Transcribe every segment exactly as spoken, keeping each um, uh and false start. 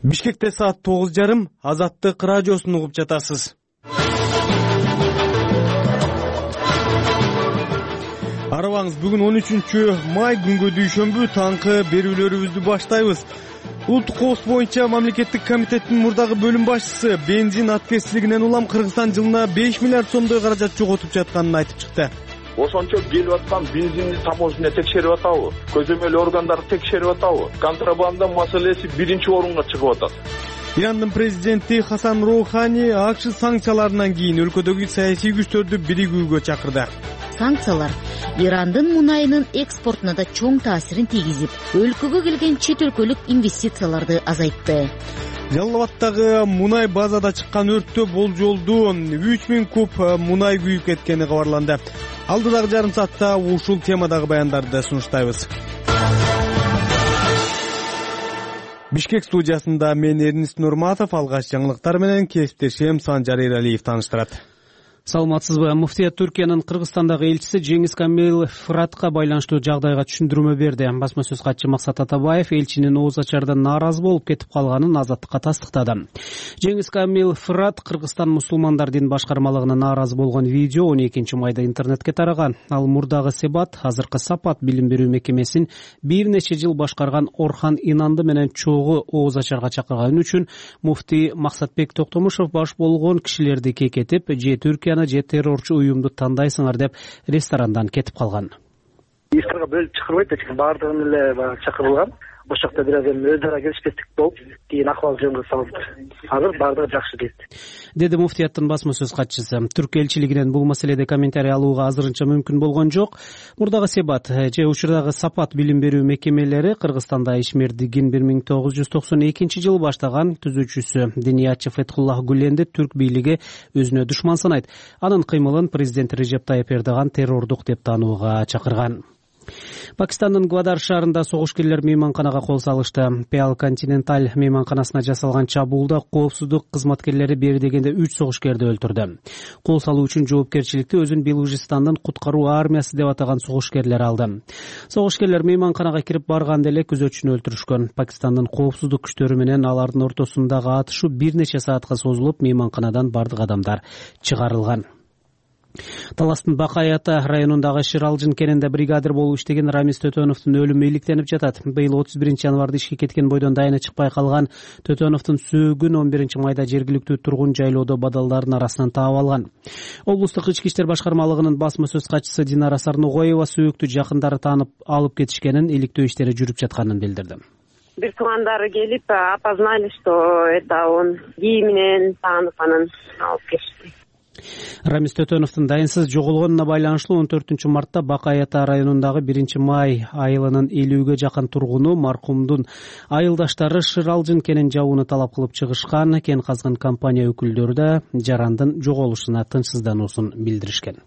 Бишкекте саат тогуз жарым Азаттык радиосун угуп жатасыз. Арабаңыз, бүгүн он үчүнчү май күнгө дүйшөмбү таңкы берүүлөрүбүздү баштайбыз. Улуттук коопсуздук боюнча мамлекеттик комитеттин мурдагы бөлүм башчысы бензин аткезчилигинен улам Кыргызстан жылына беш миллиард сомдой каражат жоготуп жатканын айтып чыкты. Ошончо келип аткан бензинди таможня текшерип атабы? Көзөмөл органдар текшерип атабы? Контрабанда маселеси биринчи орунга чыгып атат. Ирандын президенти Хасан Роухани АКШ санкцияларынан кийин өлкөдөгү саясий күчтөрдү биригүүгө чакырды. Санкциялар Ирандын мунайынын экспортуна да чоң таасирин тийгизип, өлкөгө келген чет өлкөлүк инвестицияларды азайтты. Жалал-Абадтагы мунай базада чыккан өрттө болжолдуу үч миң куб мунай күйүп кеткени кабарланды. Алдыдагы жарым саатта ушул темадагы баяндарды сунуштайбыз. Бишкек студиясында мен Эрнист Нурматов, алгач жаңылыктар менен кесиптешим Санжар Эралиев тааныштырат. Саламатсызбы? Муфтият Түркиянын Кыргызстандагы элчиси Жеңиз Камил Фыратка байланыштуу жагдайга түшүндүрмө берди. Басма сөз катчы Максат Атабаев элчинин ооз ачардан нааразы болуп кетип калганын Азаттыкка тастыктады. Жеңиз Камил Фырат Кыргызстан мусулмандар дин башкармалыгына нааразы болгон видео он экинчи майда интернетке тараган. Ал мурдагы Себат, азыркы Сапат билим берүү мекемесин бир нече жыл башкарган Орхан Инанды менен чогуу ооз ачарга чакырган үчүн муфти Максатбек Токтомушев баш болгон кишилерди кекетип, же Түркия же террорчу уюмду тандайсыңар деп ресторандан кетип калган. Ифтарга бөлүп чакырбайт экен, баардыгын эле баягы чакырылган. Ошол жакта бир аз эми өз ара келишпестик болуп, кийин акыбал жөнгө салынып, азыр баардыгы жакшы дейт. Деди муфтияттын басма сөз катчысы. Түрк элчилигинен бул маселеде комментарий алууга азырынча мүмкүн болгон жок. Мурдагы Себат же учурдагы Сапат билим берүү мекемелери Кыргызстанда ишмердигин бир миң тогуз жүз токсон экинчи жылы баштаган түзүүчүсү Диниятчы Фетхуллах Гүленди түрк бийлиги өзүнө душман санайт. Анын кыймылын президент Режеп Тайып Эрдоган террордук деп таанууга чакырган. Пакистандын Гвадар шаарында согушкерлер мейманканага кол салышты. Пиал Континенталь мейманканасына жасалган чабуулда коопсуздук кызматкерлери бери дегенде үч согушкерди өлтүрдү. Кол салуу үчүн жоопкерчиликти өзүн Белужистандын куткаруу армиясы деп атаган согушкерлер алды. Согушкерлер мейманканага кирип барганда эле күзөтчүнү өлтүрүшкөн. Пакистандын коопсуздук күчтөрү менен алардын ортосундагы атышуу бир нече саатка созулуп, мейманканадан бардык адамдар чыгарылган. Таластын Бакай-Ата районундагы Шыралжын кенинде бригадир болуп иштеген Рамис Төтөновдун өлүмү иликтенип жатат. Быйыл отуз биринчи январда ишке кеткен бойдон дайыны чыкпай калган Төтөновдун сөөгүн он биринчи майда жергиликтүү тургун жайлоодо бадалдардын арасынан таап алган. Облустук ички иштер башкармалыгынын басма сөз катчысы Динара Сарногоева сөөктү жакындары таанып алып кетишкенин, иликтөө иштери жүрүп жатканын билдирди. Бир туугандары келип, опознали, что это он кийиминен таанып анан алып кетишти. Рамис Төтөновдун дайынсыз жоголгонуна байланышлуу он төртүнчү мартта Бакай-Ата районундагы биринчи май айылынын элүүгө жакын тургуну маркумдун айылдаштары Шыралжын кенин жабууну талап кылып чыгышкан. Кен казган компания өкүлдөрү да жарандын жоголушуна тынчсыздануусун билдиришкен.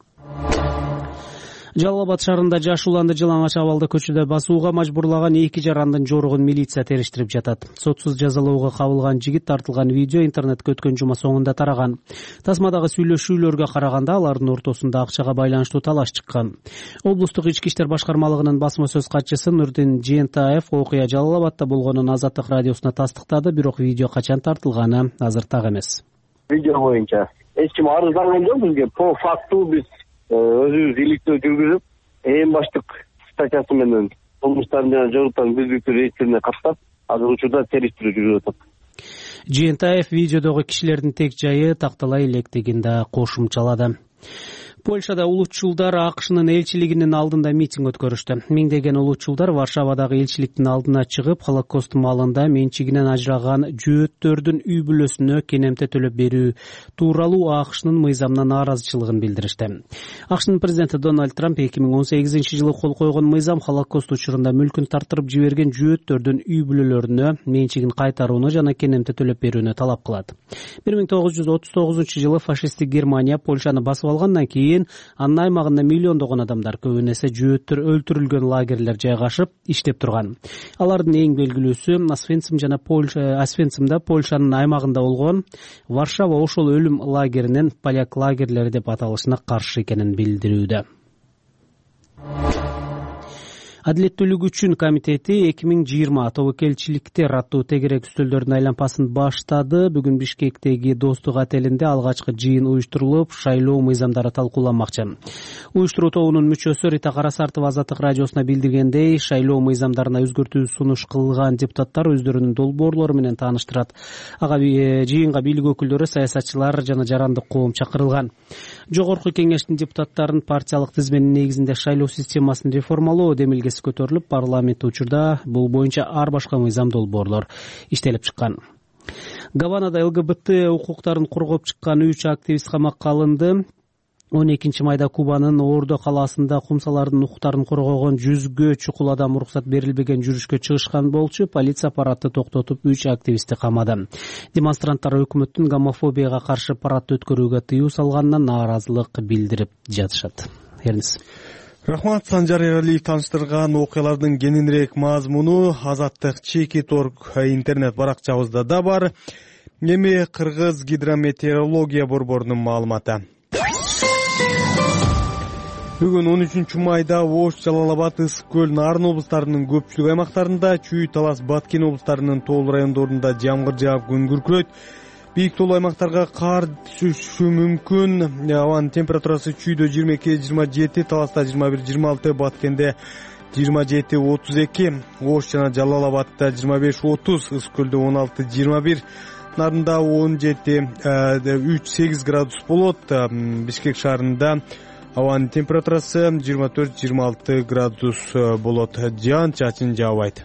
Жалал-Абад шаарында жаш уланды жылаңач абалда көчөдө басууга мажбурлаган эки жарандын жоругун милиция териштирип жатат. Сотсуз жазалоого кабылган жигит тартылган видео интернетке өткөн жума соңунда тараган. Тасмадагы сүйлөшүүлөргө караганда алардын ортосунда акчага байланыштуу талаш чыккан. Облустук ички иштер башкармалыгынын басма сөз катчысы Нурдин Жентаев окуя Жалал-Абадта болгонун Азаттык радиосуна тастыктады, бирок видео качан тартылганы азыр так эмес. Видео боюнча эч ким арызданған жок бизге. По факту биз өзүбүз иликтөө жүргүзүп, эң баштык статьясы менен кылмыштардын жана жоруктардын бүзүктүү реестерине каттап, азыр учурда териштирүү жүрүп атат. Жентаев видеодогу кишилердин тек жайы тактала электигин да кошумчалады. Польшада улутчулдар АКШнын элчилигинин алдында митинг өткөрүштү. Миңдеген улутчулдар Варшавадагы элчиликтин алдына чыгып, Холокост маалында менчигинен ажыраган жөөттөрдүн үй бүлөсүнө кенемте төлөп берүү тууралуу АКШнын мыйзамына нааразычылыгын билдиришти. АКШнын президенти Дональд Трамп эки миң он сегизинчи жылы кол койгон мыйзам Холокост учурунда мүлкүн тартырып жиберген жөөттөрдүн үй бүлөлөрүнө менчигин кайтарууну жана кенемте төлөп берүүнү талап кылат. бир миң тогуз жүз отуз тогузунчу жылы фашисттик Германия Польшаны басып алгандан кийин анын аймагында миллиондогон адамдар, көбүн эсе жөөттөр өлтүрүлгөн лагерлер жайгашып иштеп турган. Алардын эң белгилүүсү Освенцим жана Польша, Освенцимда Польшанын аймагында болгон. Варшава ошол өлүм лагеринин поляк лагерлери деп аталышына каршы экенин билдирүүдө. Адилеттүүлүк үчүн комитети эки миң жыйырма тобокелчиликтер аттуу тегерек үстөлдөрдүн айланпасын баштады. Бүгүн Бишкектеги Достук отелинде алгачкы жыйын уюштурулуп, шайлоо мыйзамдары талкууланмакчы. Уюштуруу тобунун мүчөсү Рита Карасартова Азаттык радиосуна билдиргендей, шайлоо мыйзамдарына өзгөртүү сунуш кылган депутаттар өздөрүнүн долбоорлору менен тааныштырат. Ага жыйынга бийлик өкүлдөрү, саясатчылар жана жарандык коом чакырылган. Жогорку кеңештин депутаттарын партиялык тизменин негизинде шайлоо системасын реформалоо демилгеси көтөрүлүп, парламент учурда бул боюнча ар башка мыйзам долбоорлор иштелип чыккан. Гаванада ЛГБТ укуктарын коргоп чыккан үч активист камакка алынды. он экинчи майда Кубанын Ордо калаасында кумсалардын укуктарын коргогон жүзгө чукул адам уруксат берилбеген жүрүшкө чыгышкан болчу. Полиция аппараты токтотуп үч активистти камады. Демонстранттар өкмөттүн гомофобияга каршы парадды өткөрүүгө тыюу салганына нааразылык билдирип жатышат. Эрниз. Рахмат, Санжар Эралиев тааныштырган окуялардын кененирээк мазмуну Азаттык Чекит орг интернет баракчабызда да бар. Эми Кыргыз гидрометеорология борборунун маалыматы. Бүгүн он үчүнчү майда Ош, Жалал Абад, Ысык көл, Нарын облустарынын көпчүлүк аймактарында, Чүй, Талас, Баткен облустарынын тоол райондорунда жамгыр жаап күн күркүрөйт. Бийик тоолуу аймактарга кар түшүшү мүмкүн. Абанын температурасы Чүйдө жыйырма эки жыйырма жети, Таласта жыйырма бир жыйырма алты, Баткенде жыйырма жети отуз эки, Ош жана Жалал Абадта жыйырма беш отуз, Ысык көлдө он алты жыйырма бир, Нарында он жети үч сегиз градус болот. Бишкек шаарында абанын температурасы жыйырма төрт жыйырма алты градус болот. Жаан чачын жаабайт.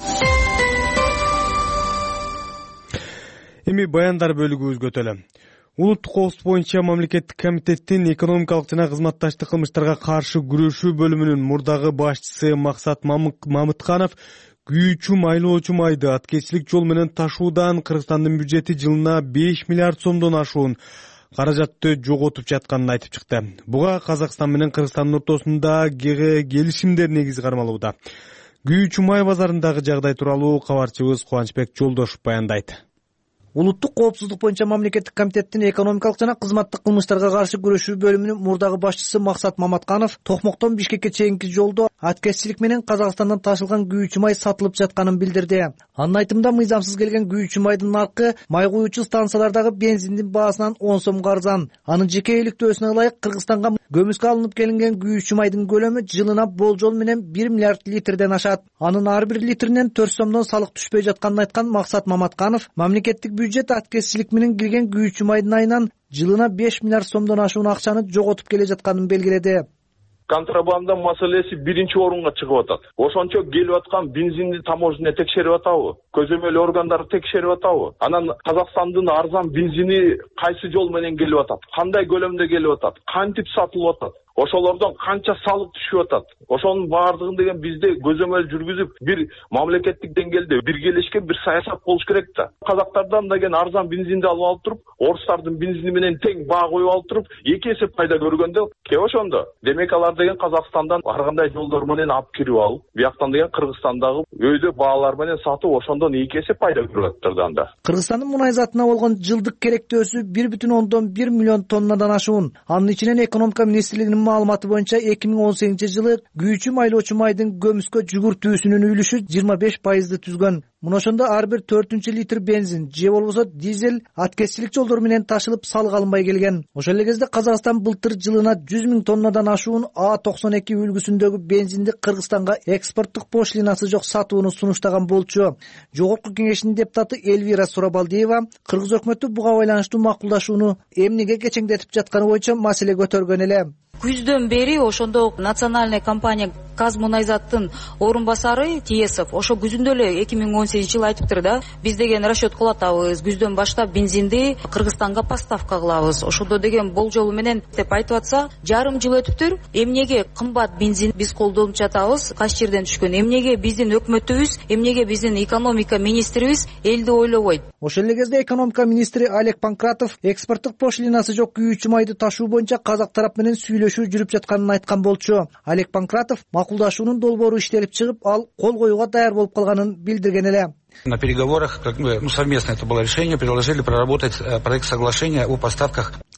Эми баяндар бөлүгүбүзгө өтөлү. Улуттук коопсуздук боюнча мамлекеттик комитеттин экономикалык жана кызматташтык кылмыштарга каршы күрөшүү бөлүмүнүн мурдагы башчысы Максат Мамытканов күйүүчү майлоочу майды аткечилик жол менен ташуудан Кыргызстандын бюджети жылына беш миллиард сомдон ашуун каражатты жоготуп жатканын айтып чыкты. Буга Казакстан менен Кыргызстандын ортосунда келишимдер негизи кармалууда. Күйүүчү май базарындагы жагдай тууралуу кабарчыбыз Кубанычбек Жолдошов баяндайт. Улуттук коопсуздук боюнча мамлекеттик комитеттин экономикалык жана кызматтык кылмыштарга каршы күрөшүү бөлүмүнүн мурдагы башчысы Максат Маматканов Токмоктон Бишкекке чейинки жолдо аткезчилик менен Казакстандан ташылган күйүүчү май сатылып жатканын билдирди. Анын айтымында, мыйзамсыз келген күйүүчү майдын наркы май куюучу станциялардагы бензиндин баасынан он сомго арзан. Анын жеке иликтөөсүнө ылайык Кыргызстанга көмүскө алынып келинген күйүүчү майдын көлөмү жылына болжол менен бир миллиард литрден ашат. Анын ар бир литринен төрт сомдон салык түшпөй жатканын айткан Максат Маматканов, мамлекеттик бюджет аткезчилик менен кирген күйүүчү майдын айынан жылына беш миллиард сомдон ашуун акчаны жоготуп келе жатканын белгиледи. Контрабанда маселеси биринчи орунга чыгып атат. Ошончо келип аткан бензинди таможня текшерип атабы? Көзөмөл органдары текшерип атабы? Анан Казакстандын арзан бензини кайсы жол менен келип атат? Кандай көлөмдө келип атат? Кантип сатылып атат? Ошолордон канча салык түшүп атат? Ошонун баардыгын деген бизде көзөмөл жүргүзүп, бир мамлекеттик деңгээлде биргелешкен бир саясат болуш керек да. Казактардан деген арзан бензинди алып алып туруп, орустардын бензини менен тең баа коюп алып туруп, эки эсе пайда көргөндө ке ошондо. Демек алар деген Казакстандан ар кандай жолдор менен алып кирип алып, бияктан деген Кыргызстандагы өйдө баалар менен сатып, ошондон эки эсе пайда көрүп атат анда. Кыргызстандын мунай затына болгон жылдык керектөөсү бир бүтүн ондон бир миллион тоннадан ашуун. Анын ичинен экономика министрлигинин маалыматы боюнча эки миң он сегизинчи жылы күйүүчү майлоочу майдын көмүскө жүгүртүүсүнүн үлүшү жыйырма беш пайызды түзгөн. Мына ошондо ар бир төртүнчү литр бензин же болбосо дизель аткезчилик жолдор менен ташылып салык алынбай келген. Ошол эле кезде Казакстан былтыр жылына жүз миң тоннадан ашуун А токсон эки үлгүсүндөгү бензинди Кыргызстанга экспорттук пошлинасы жок сатууну сунуштаган болчу. Жогорку кеңештин депутаты Эльвира Сурабалдиева Кыргыз өкмөтү буга байланыштуу макулдашууну эмнеге кечеңдетип жатканы боюнча маселе көтөргөн эле. Күздөн бери ошондо национальный компания Казмунайзаттын орун басары Тиесов ошо күзүндө эле эки миң он сегизинчи жылы айтыптыр да, биз деген расчет кылып атабыз, күздөн баштап бензинди Кыргызстанга поставка кылабыз. Ошондо деген болжолу менен деп айтып атса, жарым жыл өтүптүр. Эмнеге кымбат бензин биз колдонуп жатабыз? Кайсы жерден түшкөн? Эмнеге биздин өкмөтүбүз, эмнеге биздин экономика министрибиз элди ойлобойт? Ошол эле кезде экономика министри Олег Панкратов экспорттук пошлинасы жок күйүүчү майды ташуу боюнча казак тарап менен сүйлөшүү жүрүп жатканын айткан болчу. Олег Панкратов макулдашуунун долбоору иштелип чыгып, ал кол коюуга даяр болуп калганын билдирген эле. На переговорах, как мы, ну, совместно это было решение, предложили проработать проект соглашения о поставках.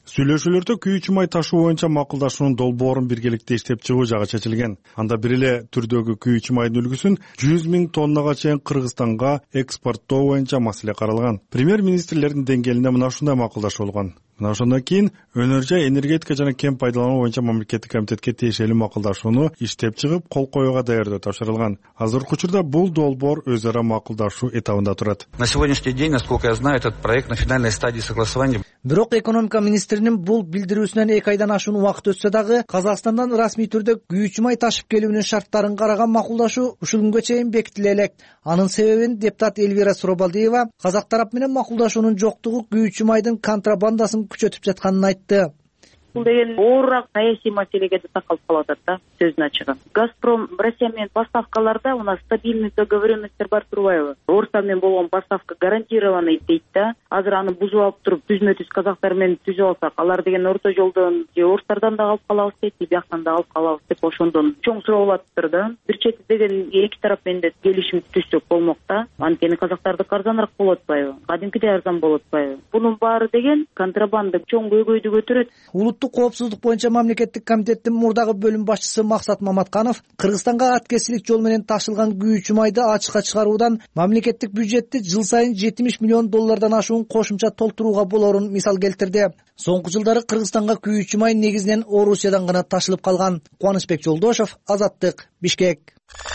Сүйлөшүүлөрдө күйүүчү май ташуу боюнча макулдашуунун долбоорун биргеликте иштеп чыгуу жагы чечилген. Анда бир эле түрдөгү күйүүчү майдын үлгүсүн жүз миң тоннага чейин Кыргызстанга экспорттоо боюнча маселе каралган. Премьер-министрлердин деңгээлинде мына ушундай макулдашуу болгон. Мына ошондон кийин өнөр жай, энергетика жана кен пайдалануу боюнча мамлекеттик комитетке тиешелүү макулдашууну иштеп чыгып, кол коюуга даярдоо тапшырылган. Азыркы учурда бул долбоор өз ара макулдашуу этабында турат. На сегодняшний день, насколько я знаю, этот проект на финальной стадии согласования. Бирок экономика министринин бул билдирүүсүнөн эки айдан ашуун убакыт өтсө дагы Казакстандан расмий түрдө күйүүчү май ташып келүүнүн шарттарын караган макулдашуу ушул күнгө чейин бекитиле элек. Анын себебин депутат Эльвира Суробалдиева казак тарап менен макулдашуунун жоктугу күйүүчү майдын контрабандасын күчөтүп жатканын айтты. Бул деген оорураак саясий маселеге да такалып калып атат да, сөздүн ачыгы. Газпром Россия менен поставкаларда у нас стабильный договоренностьтер бар турбайбы? Орустар менен болгон поставка гарантированный дейт да. Азыр аны бузуп алып туруп түзмө түз казактар менен түзүп алсак, алар деген орто жолдон же орустардан да калып калабыз дейт, же бияктан да калып калабыз деп ошондон чоң суроо болуптур да. Бир чети деген эки тарап менен да келишим түзсөк болмок да. Анткени казактардык арзаныраак болуп атпайбы? Кадимкидей арзан болуп атпайбы? Бунун баары деген контрабанда чоң көйгөйдү көтөрөт. Улуттук коопсуздук боюнча мамлекеттик комитеттин мурдагы бөлүм башчысы Максат Маматканов Кыргызстанга аткезчилик жол менен ташылган күйүүчү майды ачыкка чыгаруудан мамлекеттик бюджетти жыл сайын жетимиш миллион доллардан ашуун кошумча толтурууга болорун мисал келтирди. Соңку жылдары Кыргызстанга күйүүчү май негизинен Орусиядан гана ташылып калган. Кубанычбек Жолдошев, Азаттык, Бишкек.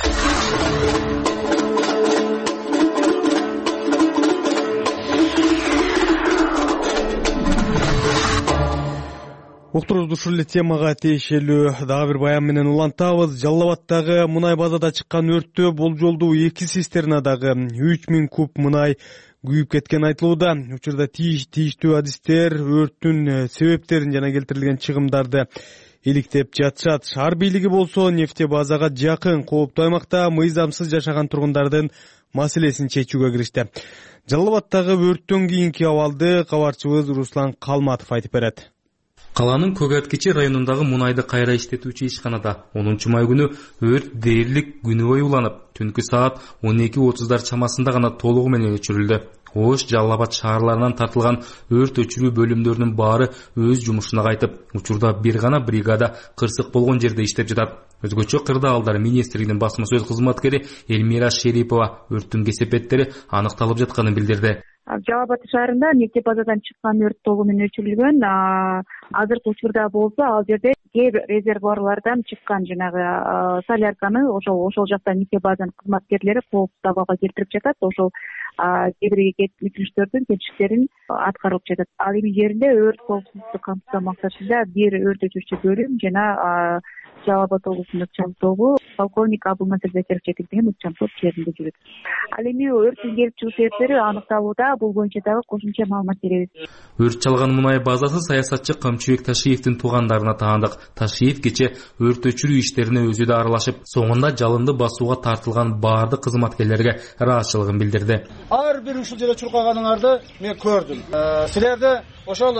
Уктуруубуз ушул эле темага тиешелүү дагы бир баян менен улантабыз. Жалал Абаддагы мунай базада чыккан өрттө болжолдуу эки цистернадагы үч миң куб мунай күйүп кеткен айтылууда. Учурда тийиштүү адистер өрттүн себептерин жана келтирилген чыгымдарды иликтеп жатышат. Шаар бийлиги болсо нефте базага жакын кооптуу аймакта мыйзамсыз жашаган тургундардын маселесин чечүүгө киришти. Жалал Абаддагы өрттөн кийинки абалды кабарчыбыз Руслан Калматов айтып берет. Каланын Көк Аткечи районундагы мунайды кайра иштетүүчү ишканада онунчу май күнү өрт дээрлик күнү бою уланып, түнкү саат он эки отуздар чамасында гана толугу менен өчүрүлдү. Ош, Жалал Абад шаарларынан тартылган өрт өчүрүү бөлүмдөрүнүн баары өз жумушуна кайтып, учурда бир гана бригада кырсык болгон жерде иштеп жатат. Өзгөчө кырдаалдар министрлигинин басма сөз кызматкери Эльмира Шерипова өрттүн кесепеттери аныкталып жатканын билдирди. Жалал Абад шаарында нефте базадан чыккан өрт толугу менен өчүрүлгөн. Азыркы учурда болсо ал жерде кээ бир резервуарлардан чыккан жанагы солярканы ошол ошол жакта нефте базанын кызматкерлери коопсуз абалга келтирип жатат. Ошол кээ бир өтүнүчтөрдүн кемчиликтерин аткарылып жатат. Ал эми жеринде өрт коопсуздукту камсыздоо максатында бир өрт өчүрүүчү бөлүм жана Жалал Абад облусундук чам тобу полковник Абылнасыр Закирчеков деген чам топ жеринде жүрөт. Ал эми өрттүн келип чыгуу себептери аныкталууда, бул боюнча дагы кошумча маалымат беребиз. Өрт чалган мунай базасы саясатчы Камчыбек Ташиевдин туугандарына таандык. Ташиев кече өрт өчүрүү иштерине өзү да аралашып, соңунда жалынды басууга тартылган баардык кызматкерлерге ыраазычылыгын билдирди. Ар бир ушул жерде чуркаганыңарды мен көрдүм. Силерди ошол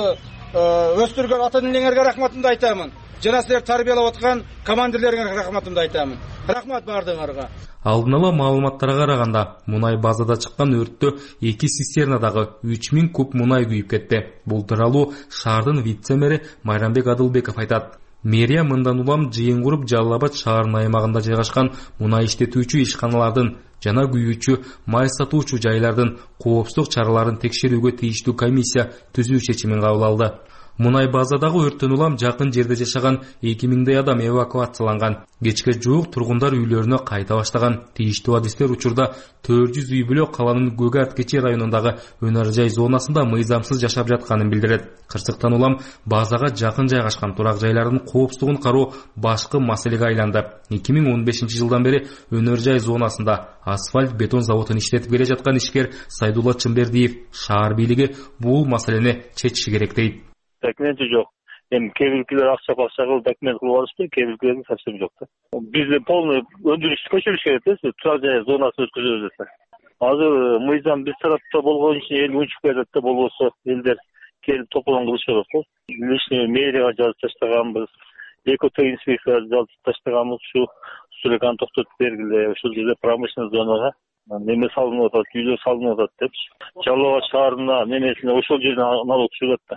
өстүргөн ата-энеңерге рахматымды айтамын. Жана силер тарбиялап аткан командирлерге рахматымды айтамын. Рахмат бардыңарга. Алдын ала маалыматтарга караганда, мунай базада чыккан өрттө эки цистернадагы үч миң куб мунай күйүп кетти. Бул тууралуу шаардын вице-мэри Майрамбек Адылбеков айтат. Мэрия мындан улам жыйын куруп Жалал Абад шаарынын аймагында жайгашкан мунай иштетүүчү ишканалардын жана күйүүчү май сатуучу жайлардын коопсуздук чараларын текшерүүгө тийиштүү комиссия түзүү чечимин кабыл алды. Мунай базадагы өрттөн улам жакын жерде жашаган эки миңдей адам эвакуацияланган. Кечке жуук тургундар үйлөрүнө кайта баштаган. Тийиштүү адистер учурда төрт жүз үй бүлө каланын Көк Аткечи районундагы өнөр жай зонасында мыйзамсыз жашап жатканын билдирет. Кырсыктан улам базага жакын жайгашкан турак жайлардын коопсуздугун кароо башкы маселеге айланды. эки миң он бешинчи жылдан бери өнөр жай зонасында асфальт бетон заводун иштетип келе жаткан ишкер Сайдулла Чымбердиев шаар бийлиги бул маселени чечиши керек дейт. Документи жок. Эми кээ биркилер акча акча кылып документ кылып алышты, кээ биркилердин совсем жок да. Бизде полный өндүрүш көчүрүш керек да, турак жай зонасын өткөзөбүз десе. Азыр мыйзам биз тарапта болгон үчүн эл унчуп кетет да, болбосо элдер келип тополон кылышат го. Личный мэрияга жазып тастаганбыз, эко инспекцияга жазып тастаганбыз, ушу сүрөканы токтотуп бергиле, ушул жерде промышленный зонага неме салынып атат, үйлөр салынып атат депчи. Жалал Абад шаарына немесине ошол жерден налог түшүп атат да.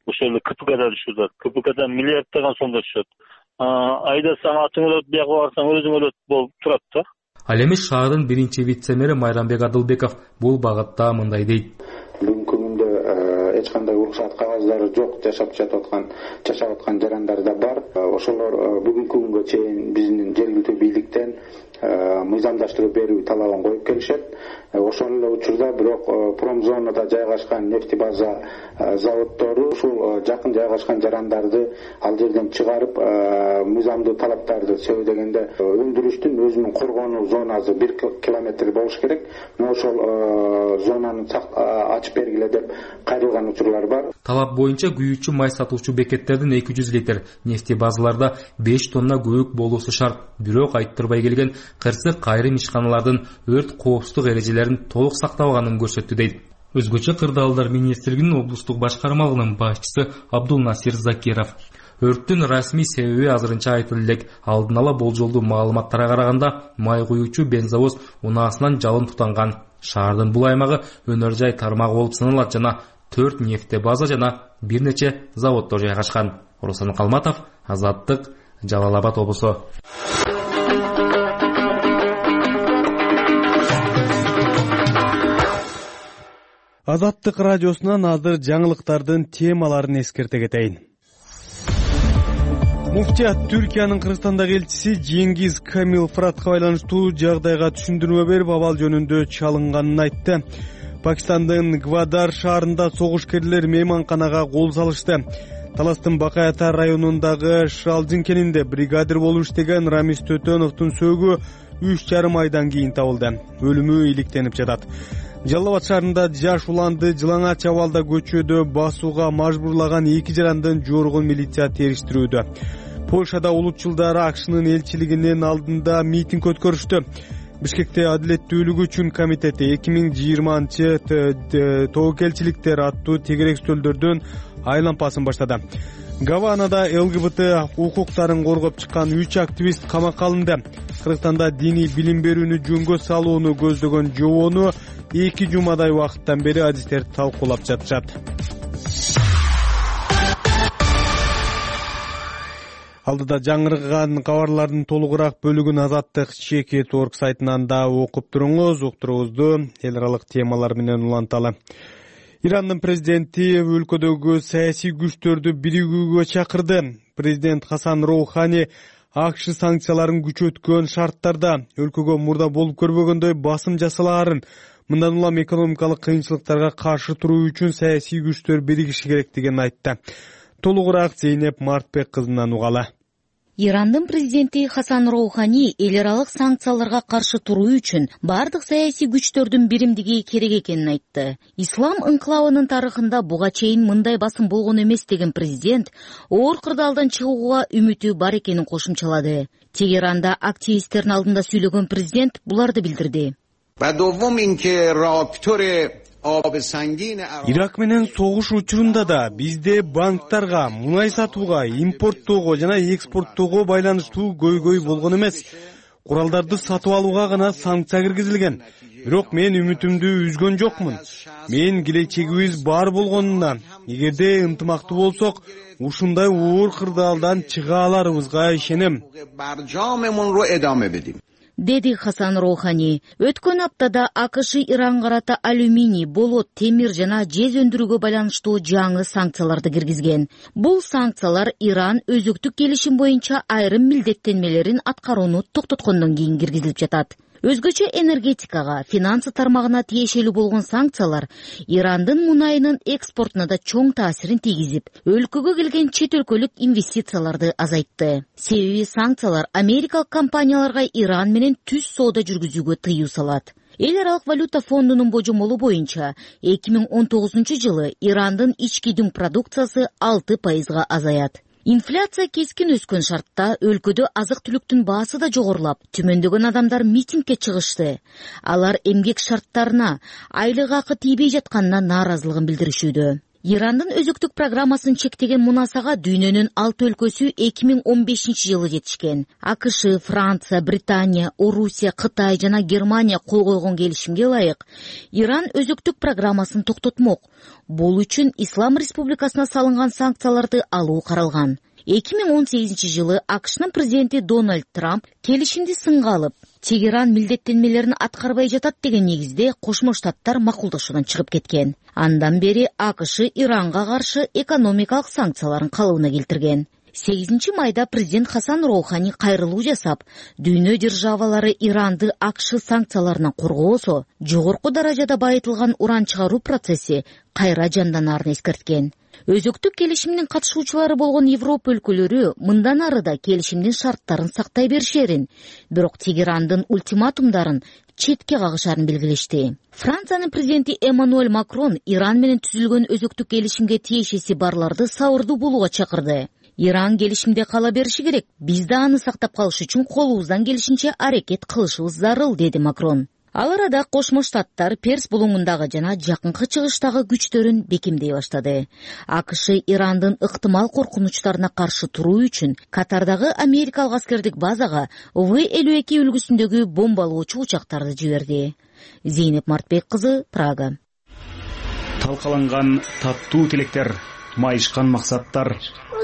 ошол эле КПКда түшүп атат. КПКдан миллиарддаган сомдо түшөт. Айда саң атың өлөт, бияга барсаң өзүң өлөт болуп турат да. Ал эми шаардын биринчи вице-мэри Майрамбек Адылбеков бул багытта мындай дейт. Бүгүнкү күндө эч кандай уруксат кагаздары жок, жашап жататкан жашап аткан жарандар да бар. Ошолор бүгүнкү күнгө чейин биздин жергиликтүү бийликтен мыйзамдаштырып берүү талабын коюп келишет. Ошол эле учурда бирок промзонада жайгашкан нефтебаза заводдору ушул жакын жайгашкан жарандарды ал жерден чыгарып, мыйзамдуу талаптарды сөзсүз дегенде өндүрүштүн өзүнүн коргонуу зонасы бир километр болуш керек. Мына ошол зонаны ачып бергиле деп кайрылган учурлар бар. Талап боюнча күйүүчү май сатуучу бекеттердин эки жүз литр, нефтебазаларда беш тонна көбүк болуусу шарт. Бирок айттырбай келген кырсык кайрым ишканалардын өрт коопсуздук эрежелерин толук сактабаганын көрсөттү дейт. Өзгөчө Кырдаалдар министрлигинин облустук башкармалыгынын башчысы Абдулнасир Закиров. Өрттүн расмий себеби азырынча айтылып элек. Алдын ала болжолдуу маалыматтарга караганда, май куюучу бензовоз унаасынан жалын тутанган. Шаардын бул аймагы өнөр жай тармагы болуп саналат жана төрт нефтебаза жана бир нече заводдор жайгашкан. Руслан Калматов, Азаттык, Жалал Абад облусу. Азаттык радиосунан азыр жаңылыктардын темаларын эскерте кетейин. Муфтият Түркиянын Кыргызстандагы элчиси Жеңгиз Камил Фратка байланыштуу жагдайга түшүндүрмө берип, абал жөнүндө чалынганын айтты. Пакистандын Гвадар шаарында согушкерлер мейманканага кол салышты. Таластын Бакаята районундагы Шалжин кенинде бригадир болуп иштеген Рамис Төтөновдун сөөгү үч жарым айдан кийин табылды. Өлүмү иликтенип жатат. Жалал Абад шаарында жаш уланды Жылаңач абалда көчөдө басууга мажбурлаган эки жарандын жоругун милиция териштирүүдө. Польшада улутчулдар АКШнын элчилигинин алдында митинг өткөрүштү. Бишкекте адилеттүүлүк үчүн комитети эки миң жыйырманчы тобокелчиликтер аттуу тегерек стөлдөрдөн айлампасын баштады. Гаванада ЛГБТ укуктарын коргоп чыккан үч активист камакка алынды. Кыргызстанда диний билим берүүнү жөнгө салууну көздөгөн жобону эки жумадай убакыттан бери адистер талкуулап жатышат. Алдыда жаңырган кабарлардын толугураак бөлүгүн Азаттык чекит точка орг сайтынан да окуп туруңуз. Уктуруубузду эл аралык темалар менен уланталы. Ирандын президенти өлкөдөгү саясий күчтөрдү биригүүгө чакырды. Президент Хасан Роухани АКШ санкцияларын күчөткөн шарттарда өлкөгө мурда болуп көрбөгөндөй басым жасалаарын, мындан улам экономикалык кыйынчылыктарга каршы туруу үчүн саясий күчтөр биригиши керектигин айтты. Толугураак Зейнеп Мартбек кызынан угалы. Ирандын президенти Хасан Роухани эл аралык санкцияларга каршы туруу үчүн бардык саясий күчтөрдүн биримдиги керек экенин айтты. Ислам ыңкылабынын тарыхында буга чейин мындай басым болгон эмес деген президент оор кырдаалдан чыгууга үмүтү бар экенин кошумчалады. Тегеранда активисттердин алдында сүйлөгөн президент буларды билдирди. Ирак менен согуш учурунда да бизде банктарга, мунай сатууга, импорттоого жана экспорттоого байланыштуу көйгөй болгон эмес. Куралдарды сатып алууга гана санкция киргизилген. Бирок мен үмүтүмдү үзгөн жокмун. Мен келечегибиз бар болгонуна, эгерде ынтымактуу болсок, ушундай оор кырдаалдан чыга аларыбызга ишенем. Деди Хасан Роухани. Өткөн аптада АКШ Иранга карата алюминий, болот, темир жана жез өндүрүүгө байланыштуу жаңы санкцияларды киргизген. Бул санкциялар Иран өзөктүк келишим боюнча айрым милдеттенмелерин аткарууну токтоткондон кийин киргизилип жатат. Өзгөчө энергетикага, финансы тармагына тиешелүү болгон санкциялар Ирандын мунайынын экспортуна да чоң таасирин тийгизип, өлкөгө келген чет өлкөлүк инвестицияларды азайтты. Себеби санкциялар америкалык компанияларга Иран менен түз соода жүргүзүүгө тыюу салат. Эл аралык валюта фондунун божомолу боюнча эки миң он тогузунчу жылы Ирандын ички дүң продукциясы алты пайызга азаят. Инфляция кескин өскөн шартта өлкөдө азык-түлүктүн баасы да жогорулап, түмөндөгөн адамдар митингге чыгышты. Алар эмгек шарттарына, айлык акы тийбей жатканына нааразылыгын билдиришүүдө. Ирандын өзөктүк программасын чектеген мунасага дүйнөнүн алты өлкөсү эки миң он бешинчи жылы жетишкен. АКШ, Франция, Британия, Орусия, Кытай жана Германия кол койгон келишимге ылайык Иран өзөктүк программасын токтотмок. Бул үчүн Ислам Республикасына салынган санкцияларды алуу каралган. эки миң он сегизинчи жылы АКШнын президенти Дональд Трамп келишимди сынга алып, Тегеран милдеттенмелерин аткарбай жатат деген негизде Кошмо Штаттар макулдашуудан чыгып кеткен. Андан бери АКШ Иранга каршы экономикалык санкцияларын калыбына келтирген. сегизинчи майда президент Хасан Роухани кайрылуу жасап, дүйнө державалары Иранды АКШ санкцияларынан коргоосо, жогорку даражада байытылган уран чыгаруу процесси кайра жанданарын эскерткен. Өзөктүк келишимдин катышуучулары болгон Европа өлкөлөрү мындан ары да келишимдин шарттарын сактай беришерин, бирок Тегерандын ультиматумдарын четке кагышарын белгилешти. Франциянын президенти Эммануэль Макрон Иран менен түзүлгөн өзөктүк келишимге тиешеси барларды сабырдуу болууга чакырды. Иран келишимде кала бериши керек, биз да аны сактап калыш үчүн колубуздан келишинче аракет кылышыбыз зарыл, деди Макрон. Ал арада Кошмо Штаттар Перс булуңундагы жана жакынкы чыгыштагы күчтөрүн бекемдей баштады. АКШ Ирандын ыктымал коркунучтарына каршы туруу үчүн Катардагы америкалык аскердик базага В элүү эки үлгүсүндөгү бомбалоочу учактарды жиберди. Зейнеп Мартбек кызы, Прага. Талкаланган таттуу тилектер, майышкан максаттар.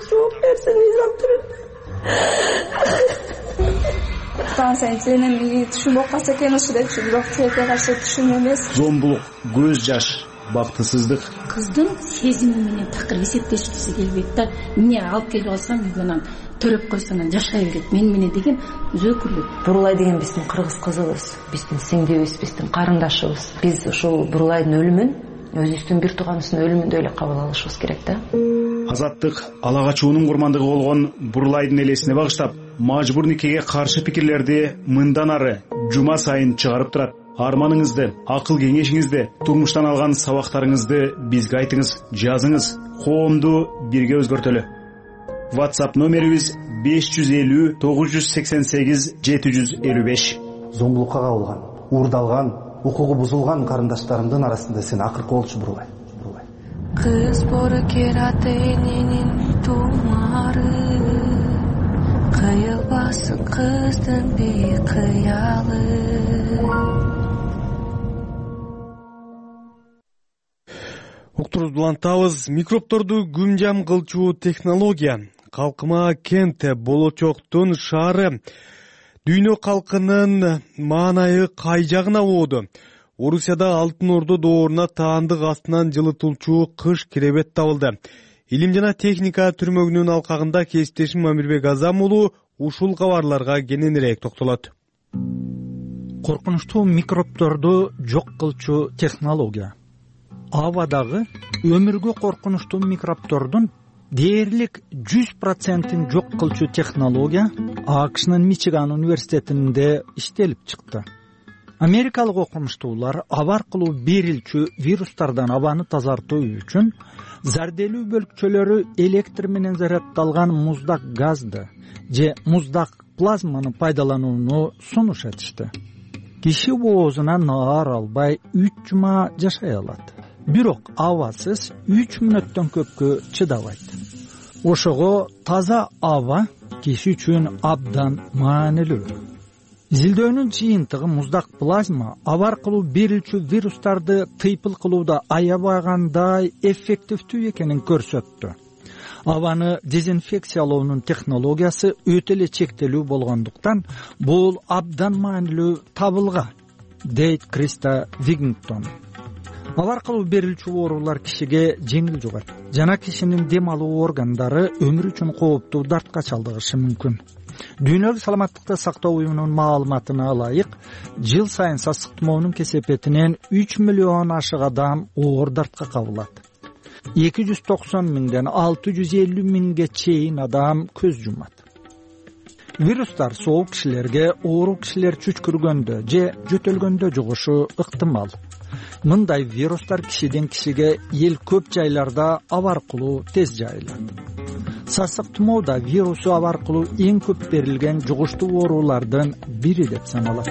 Франция сенин түшүнбөй калса экен ушу депчи, бирок тилекке каршы түшүн эмес. Зомбулук, көз жаш, бактысыздык. Кыздын сезими менен такыр эсептешкиси келбейт да. Эмне алып келип алсам үйгөнөн төрөп койсоң анан жашай берет. Мен менен деген өзөкүлүк. Бурулай деген биздин кыргыз кызыбыз, биздин сиңдибиз, биздин карындашыбыз. Биз ушул Бурулайдын өлүмүн өзүбүздүн бир тууганыбыздын өлүмүндөй эле кабыл алышыбыз керек да. Азаттык ала качуунун курмандыгы болгон Бурулайдын элесине багыштап, мажбур никеге каршы пикирлерди мындан ары жума сайын чыгарып турат. Арманыңызды, акыл кеңешиңизди, турмуштан алган сабактарыңызды бизге айтыңыз, жазыңыз. Коомду бирге өзгөртөлү. WhatsApp номерибиз беш жүз элүү тогуз жүз сексен сегиз жети жүз элүү беш. Зомбулукка кабылган, уурдалган, укугу бузулган карындаштарымдын арасында сен акыркы болчу Бурулай. Кыз бора керат эненин тумары, кыйылбасын кыздын бейкыялы. Уктурубузду улантабыз. Микробторду күмжам кылчу технология. Калкыма кент болочоктун шаары. Дүйнө калкынын маанайы кай жагына болду? Орусияда Алтын Ордо дооруна таандык астынан жылытылчу кыш керебет табылды. Илим жана техника түрмөгүнүн алкагында кесиптешим Амирбек Азам уулу ушул кабарларга кененирээк токтолот. Коркунучтуу микробторду жок кылчу технология. Абадагы өмүргө коркунучтуу микробтордун дээрлик жүз процентин жок кылчу технология АКШнын Мичиган университетинде иштелип чыкты. Америкалык окумуштуулар аба аркылуу берилчү вирустардан абаны тазартуу үчүн зарделүү бөлүкчөлөрү электр менен зарядталган муздак газды же муздак плазманы пайдаланууну сунуш этишти. Киши оозуна наар албай үч жума жашай алат. Бирок абасыз үч мүнөттөн көпкө чыдабайт. Ошого таза аба киши үчүн абдан маанилүү. Изилдөөнүн жыйынтыгы муздак плазма аба аркылуу берилчү вирустарды тыйпыл кылууда аябагандай эффективдүү экенин көрсөттү. Абаны дезинфекциялоонун технологиясы өтө эле чектелүү болгондуктан бул абдан маанилүү табылга, дейт Криста Вигингтон. Аба аркылуу берилчү оорулар кишиге жеңил жугат жана кишинин дем алуу органдары өмүр үчүн кооптуу дартка чалдыгышы мүмкүн. Дүйнөлүк саламаттыкты сактоо уюмунун маалыматына ылайык, жыл сайын сасык тумоонун кесепетинен үч миллион ашык адам оор дартка кабылат. эки жүз токсон миңден алты жүз элүү миңге чейин адам көз жумат. Вирустар соок кишилерге оору кишилер чүчкүргөндө же жөтөлгөндө жугушу ыктымал. Мындай вирустар кишиден кишиге эл көп жайларда аба аркылуу тез жайылат. Сасык тумоодо вирусу аба аркылуу эң көп берилген жугуштуу оорулардын бири деп саналат.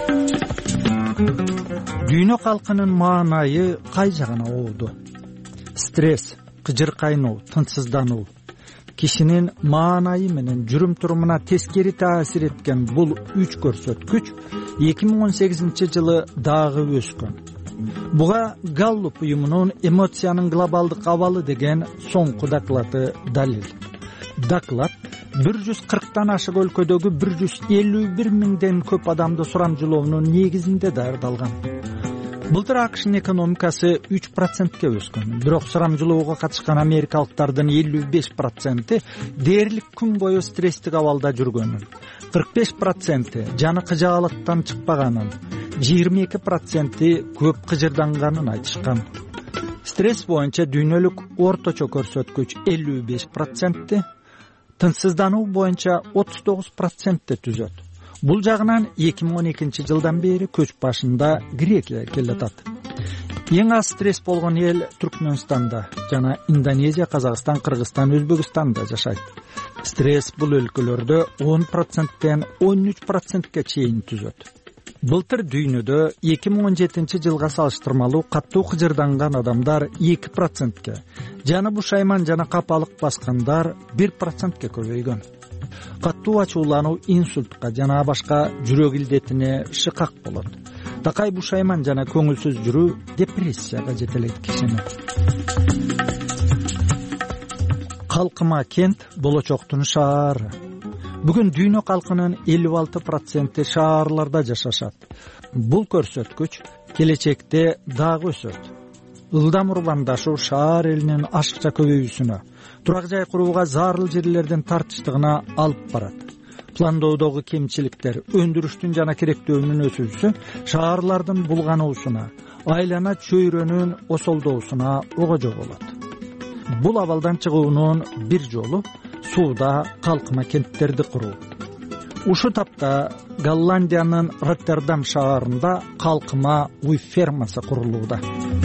Дүйнө калкынын маанайы кай жагына оодо? стресс, кыжыр кайноо, тынчсыздануу кишинин маанайы менен жүрүм турумуна тескери таасир эткен бул үч көрсөткүч эки миң он сегизинчи жылы дагы өскөн. Буга Галлуп уюмунун эмоциянын глобалдык абалы деген соңку доклады далил. Доклад бир жүз кырктан ашык өлкөдөгү бир жүз элүү бир миңден көп адамды сурамжылоонун негизинде даярдалган. Былтыр АКШнын экономикасы үч процентке өскөн. Бирок сурамжылоого катышкан америкалыктардын элүү беш проценти дээрлик күн бою стресстик абалда жүргөнүн, кырк беш проценти жаны кыжаалыктан чыкпаганын, жыйырма эки проценти көп кыжырданганын айтышкан. Стресс боюнча дүйнөлүк орточо көрсөткүч элүү беш процентти, тынчсыздануу боюнча отуз тогуз процентти түзөт. Бул жагынан эки миң он экинчи жылдан бери көч башында Грекия келатат. Эң аз стресс болгон эл Түркмөнстанда жана Индонезия, Казакстан, Кыргызстан, Өзбекстанда жашайт. Стресс бул өлкөлөрдө он проценттен он үч процентке чейин түзөт. Былтыр дүйнөдө эки миң он жетинчи жылга салыштырмалуу каттуу кыжырданган адамдар эки процентке, жаны бушайман жана капалык баскандар бир процентке көбөйгөн. Каттуу ачуулануу инсультка жана башка жүрөк илдетине шыкак болот. Такай бушайман жана көңүлсүз жүрүү депрессияга жетелейт кишини. Калкыма кент болочоктун шаары. Бүгүн дүйнө калкынын элүү алты проценти шаарларда жашашат. Бул көрсөткүч келечекте дагы өсөт. Ылдам урбандашуу шаар элинин ашыкча көбөйүүсүнө, турак жай курууга зарыл жерлердин тартыштыгына алып барат. Пландоодогу кемчиликтер, өндүрүштүн жана керектөөнүн өсүүсү шаарлардын булгануусуна, айлана чөйрөнүн осолдоосуна огожо болот. Бул абалдан чыгуунун бир жолу сууда калкыма кенттерди куруу. Ушу тапта Голландиянын Роттердам шаарында калкыма уй фермасы курулууда.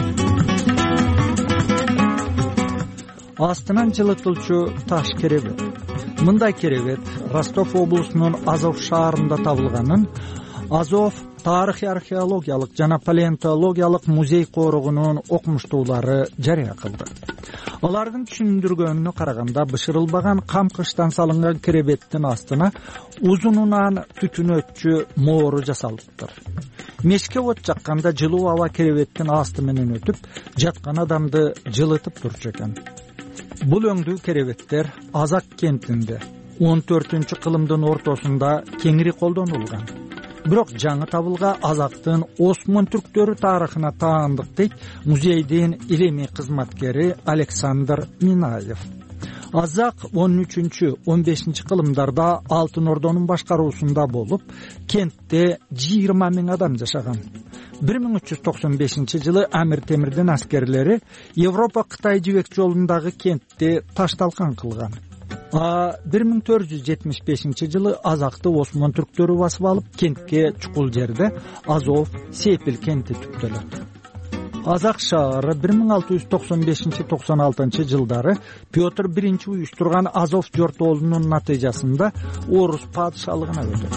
Астынан жылытылчу таш керебет. Мындай керебет Ростов облусунун Азов шаарында табылганын Азов тарыхый археологиялык жана палеонтологиялык музей корогунун окумуштуулары жарыя кылды. Алардын түшүндүргөнүнө караганда бышырылбаган камкыштан салынган керебеттин астына узунунан түтүнөтчү моору жасалыптыр. Мешке от жакканда жылуу аба керебеттин асты менен өтүп, жаткан адамды жылытып турчу экен. Бул өңдүү керебеттер Азак кентинде он төртүнчү кылымдын ортосунда кеңири колдонулган. Бирок жаңы табылга Азактын Осмон түрктөрү тарыхына таандык дейт музейдин илимий кызматкери Александр Минаев. Азак он үчүнчү он бешинчи кылымдарда Алтын Ордонун башкаруусунда болуп, кентте жыйырма миң адам жашаган. бир миң үч жүз токсон бешинчи жылы Амир Темирдин аскерлери Европа-Кытай жибек жолундагы кентти ташталкан кылган. А бир миң төрт жүз жетимиш бешинчи жылы Азакты Осмон түрктөрү басып алып, кентке чукул жерде Азов Сепил кенти түптөлөт. Азак шаары бир миң алты жүз токсон бешинчи токсон алтынчы жылдары Петр биринчи уюштурган Азов жортоолунун натыйжасында Орус падышалыгына өтөт.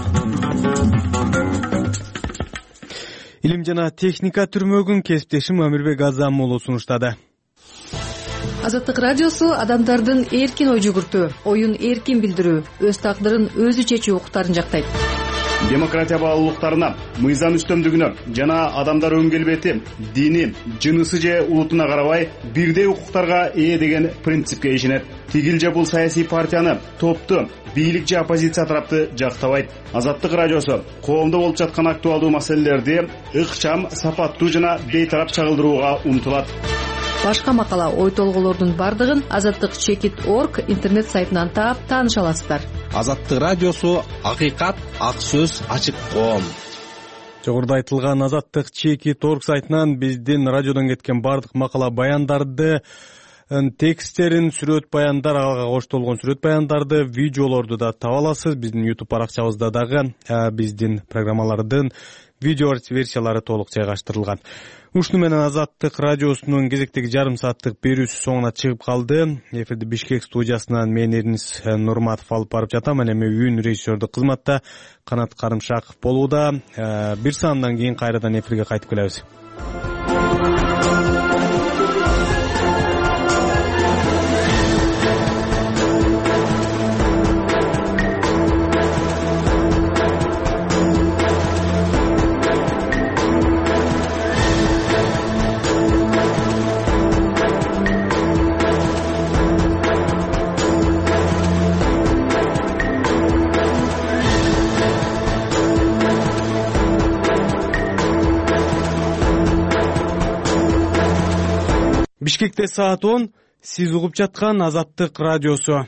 Илим жана техника түрмөгүн кесиптешим Амирбек Азам уулу сунуштады. Азаттык радиосу адамдардын эркин ой жүгүртүү, оюн эркин билдирүү, өз тагдырын өзү чечүү укуктарын жактайт. Демократия баалуулуктарына, мыйзам үстөмдүгүнө жана адамдар өң келбети, дини, жынысы же улутуна карабай бирдей укуктарга ээ деген принципке ишенет. Тигил же бул саясий партияны, топту, бийлик же оппозиция тарапты жактабайт. Азаттык радиосу коомдо болуп жаткан актуалдуу маселелерди ыкчам, сапаттуу жана бейтарап чагылдырууга умтулат. Башка макала, ой толголордун бардыгын азаттык чекит точка орг интернет сайтынан таап тааныша аласыздар. Азаттык радиосу акыйкат, ак сөз, ачык коом. Жогоруда айтылган азаттык чекит точка орг сайтынан биздин радиодон кеткен бардык макала баяндарды, тексттерин, сүрөт баяндар, ага коштолгон сүрөт баяндарды, видеолорду да таба аласыз. Биздин YouTube баракчабызда дагы биздин программалардын видео версиялары толук жайгаштырылган. Ушуну менен Азаттык радиосунун кезектеги жарым сааттык берүүсү соңуна чыгып калды. Эфирди Бишкек студиясынан мен Эрнис Нурматов алып барып жатам. Эми үйүн режиссердук кызматта Канат Карымшаков болууда. Бир саамдан кийин кайрадан эфирге кайтып келебиз. Бишкекте саат он. Сиз угуп жаткан Азаттык радиосу.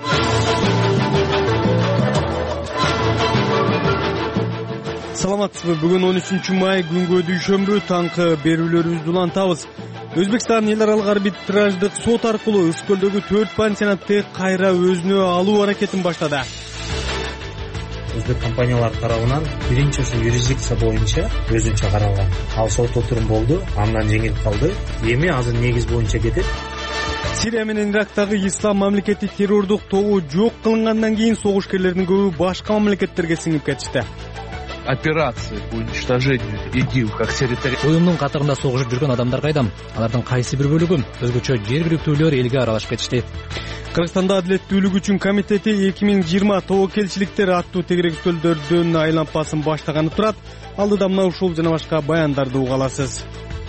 Саламатсызбы? Бүгүн он үчүнчү май күнгө дүйшөмбү таңкы берүүлөрүбүздү улантабыз. Өзбекстан эл аралык арбитраждык сот аркылуу Ысык көлдөгү төрт пансионатты кайра өзүнө алуу аракетин баштады. Өзбек компаниялар тарабынан биринчи ушул юрисдикция боюнча өзүнчө каралган. Ал сот отурум болду, андан жеңилип калды. Эми азыр негиз боюнча кетет. Сирия менен Ирактагы ислам мамлекети террордук тобу жок кылынгандан кийин согушкерлердин көбү башка мамлекеттерге сиңип кетишти. Операция по уничтожению ИГИЛ как территория. Уюмдун катарында согушуп жүргөн адамдар кайдам? Алардын кайсы бир бөлүгү өзгөчө жергиликтүүлөр элге аралашып кетишти. Кыргызстанда адилеттүүлүк үчүн комитети эки миң жыйырма тобокелчиликтер аттуу тегерек үстөлдөрдүн айланпасын баштаганы турат. Алдыда мына ушул жана башка баяндарды уга аласыз.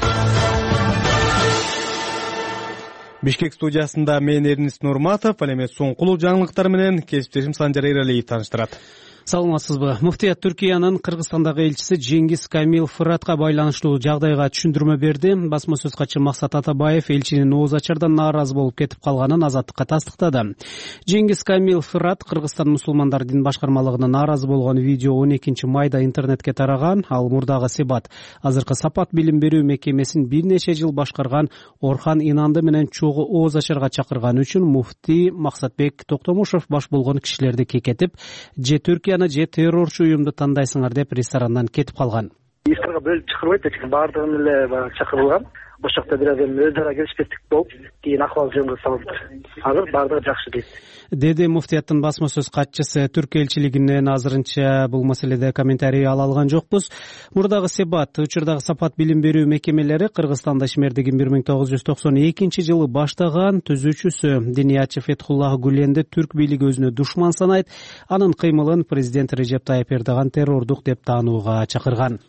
Бишкек студиясында мен Эрнис Нурматов, ал эми соңкулуу жаңылыктар менен кесиптешим Санжар Эралиев тааныштырат. Саламатсызбы? Муфтият Түркиянын Кыргызстандагы элчиси Жеңгиз Камил Фыратка байланыштуу жагдайга түшүндүрмө берди. Басма сөз катчы Максат Атабаев элчинин ооз ачардан нааразы болуп кетип калганын Азаттыкка тастыктады. Жеңгиз Камил Фырат Кыргызстан мусулмандар дин башкармалыгына нааразы болгон видео он экинчи майда интернетке тараган. Ал мурдагы Себат, азыркы Сапат билим берүү мекемесин бир нече жыл башкарган Орхан Инанды менен чогуу ооз ачарга чакырган үчүн муфтий Максатбек Токтомушев баш болгон кишилерди кекетип, же Түркияны же террорчу уюмду тандайсыңар деп ресторандан кетип калган. Ифтарга бөлүп чакырбайт экен, баардыгын эле баягы чакырылган. Ошол жакта бир адам өз ара келишпестик болуп, кийин акыбал жөнүндө салынып, азыр баардыгы жакшы дейт. Деди муфтияттын басма сөз катчысы. Түркия элчилигинен азырынча бул маселеде комментарий ала алган жокпуз. Мурдагы Себат, учурдагы Сапат билим берүү мекемелери Кыргызстанда ишмердигин бир миң тогуз жүз токсон экинчи жылы баштаган. Түзүүчүсү Диниятчы Фетхуллах Гүленди түрк бийлиги өзүнө душман санайт. Анын кыймылын президент Режеп Тайып Эрдоган террордук деп таанууга чакырган.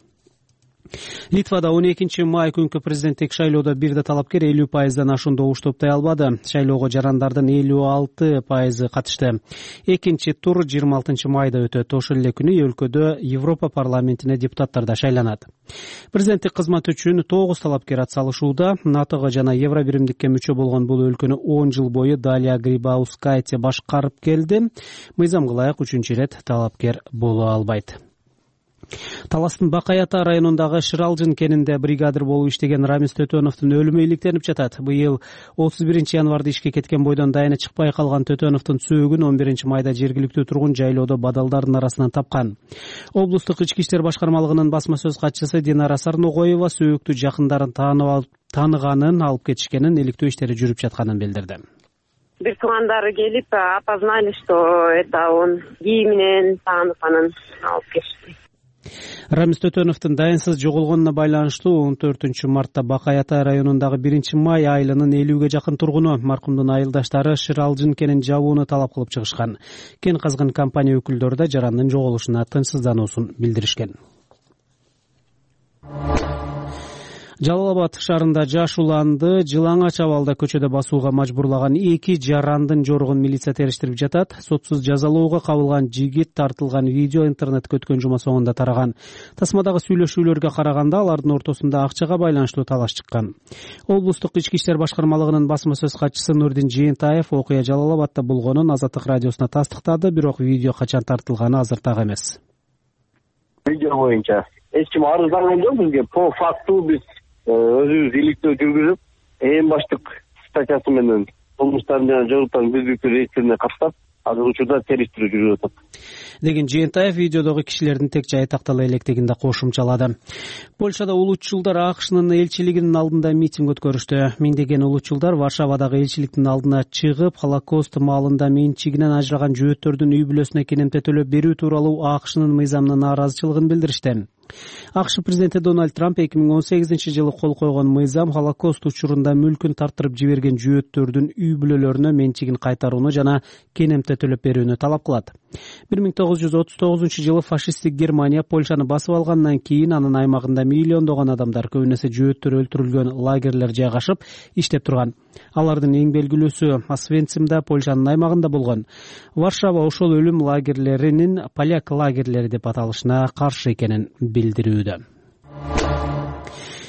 Литвада он экинчи май күнкү президенттик шайлоодо бир да талапкер элүү пайыздан ашуун добуш топтой албады. Шайлоого жарандардын элүү алты пайызы катышты. Экинчи тур жыйырма алтынчы майда өтөт. Ошол эле күнү өлкөдө Европа парламентине депутаттар да шайланат. Президенттик кызмат үчүн тогуз талапкер атсалышууда. натого жана Евробиримдикке мүчө болгон бул өлкөнү он жыл бою Далия Грибаускайте башкарып келди. Мыйзамга ылайык үчүнчү ирет талапкер боло албайт. Таластын Бакаята районундагы Шыралжын кенинде бригадир болуп иштеген Рамис Төтөновдун өлүмү иликтенип жатат. Быйыл отуз биринчи январда ишке кеткен бойдон дайыны чыкпай калган Төтөновдун сөөгүн он биринчи майда жергиликтүү тургун жайлоодо бадалдардын арасынан тапкан. Облустук ички иштер башкармалыгынын басма сөз катчысы Динара Сарногоева сөөктү жакындарын тааныганын, алып кетишкенин, иликтөө иштери жүрүп жатканын билдирди. Бир туугандары келип, опознали, что это он ГИИ менен тааныканын алып кетишти. Рамис Төтөновдун дайынсыз жоголгонуна байланыштуу он төртүнчү мартта Бакаята районундагы биринчи май айылынын элүүгө жакын тургуну маркумдун айылдаштары Шыралжын кенин жабууну талап кылып чыгышкан. Кен казган компания өкүлдөрү да жарандын жоголушуна тынчсыздануусун билдиришкен. Жалал Абад шаарында жаш уланды Жылаңач абалда көчөдө басууга мажбурлаган эки жарандын жорогун милиция териштирип жатат. Сотсуз жазалоого кабылган жигит тартылган видео интернетке өткөн жума соңунда тараган. Тасмадагы сүйлөшүүлөргө караганда алардын ортосунда акчага байланыштуу талаш чыккан. Облустук ички иштер башкармалыгынын басма сөз катчысы Нурдин Жыйынтаев окуя Жалал Абадда болгонун Азаттык радиосуна тастыктады, бирок видео качан тартылганы азыртак эмес. Видео боюнча эч ким арызданған жок бизге. По факту биз өзүбүз иликтөө жүргүзүп, эң баштык статьясы менен кылмыштардын жана жоруктардын бүзүктүү реестерине каттап, азыр учурда териштирүү жүрүп атат деген Жыйынтаев видеодогу кишилердин тек жайы тактала электигин да кошумчалады. Польшада улутчулдар АКШнын элчилигинин алдында митинг өткөрүштү. Миңдеген улутчулдар Варшавадагы элчиликтин алдына чыгып, Холокост маалында менчигинен ажыраган жөөттөрдүн үй бүлөсүнө кенемте төлөп берүү тууралуу АКШнын мыйзамына нааразычылыгын билдиришти. АКШ президенти Дональд Трамп эки миң он сегизинчи жылы кол койгон мыйзам Холокост учурунда мүлкүн тартырып жиберген жөөттөрдүн үй бүлөлөрүнө менчигин кайтарууну жана кенемте төлөп берүүнү талап кылат. бир миң тогуз жүз отуз тогузунчу жылы фашисттик Германия Польшаны басып алгандан кийин анын аймагында миллиондогон адамдар, көбүнесе жөөттөр өлтүрүлгөн лагерлер жайгашып иштеп турган. Алардын эң белгилүүсү Освенцимда, Польшанын аймагында болгон. Варшава ошол өлүм лагерлеринин поляк лагерлери деп аталышына каршы экенин билдирүүдө.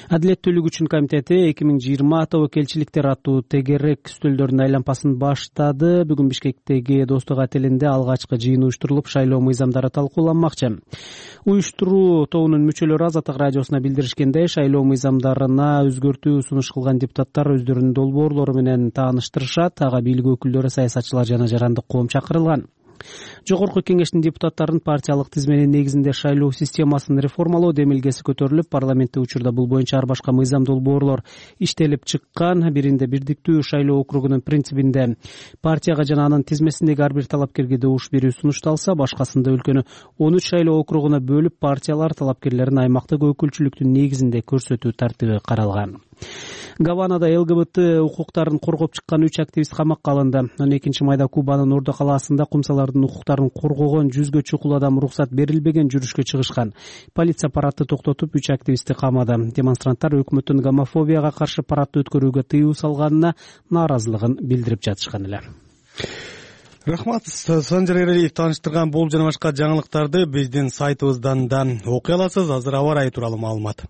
Адилеттүүлүк үчүн комитети эки миң жыйырма тобокелчиликтер аттуу тегерек үстөлдөрдүн айланпасын баштады. Бүгүн Бишкектеги Достук отелинде алгачкы жыйын уюштурулуп, шайлоо мыйзамдары талкууланмакчы. Уюштуруу тобунун мүчөлөрү Азаттык радиосуна билдиришкендей, шайлоо мыйзамдарына өзгөртүү сунуш кылган депутаттар өздөрүнүн долбоорлору менен тааныштырышат. Ага бийлик өкүлдөрү, саясатчылар жана жарандык коом чакырылган. Жогорку кеңештин депутаттарын партиялык тизменин негизинде шайлоо системасын реформалоо демилгеси көтөрүлүп, парламентте учурда бул боюнча ар башка мыйзам долбоорлор иштелип чыккан. Биринде бирдиктүү шайлоо округунун принцибинде партияга жана анын тизмесиндеги ар бир талапкерге добуш берүү сунушталса, башкасында өлкөнү он үч шайлоо округуна бөлүп, партиялар талапкерлерин аймактык өкүлчүлүктүн негизинде көрсөтүү тартиби каралган. Гаванада ЛГБТ укуктарын коргоп чыккан үч активист камакка алынды. он экинчи майда Кубанын Ордо калаасында кумсалардын укуктарын коргогон жүзгө чукул адам уруксат берилбеген жүрүшкө чыгышкан. Полиция парадты токтотуп, үч активистти камады. Демонстранттар өкмөттүн гомофобияга каршы парадты өткөрүүгө тыюу салганына нааразылыгын билдирип жатышкан эле. Рахмат, Санжар Эралиев тааныштырган бул жана башка жаңылыктарды биздин сайтыбыздан да окуй аласыз. Азыр аба ырайы тууралуу маалымат.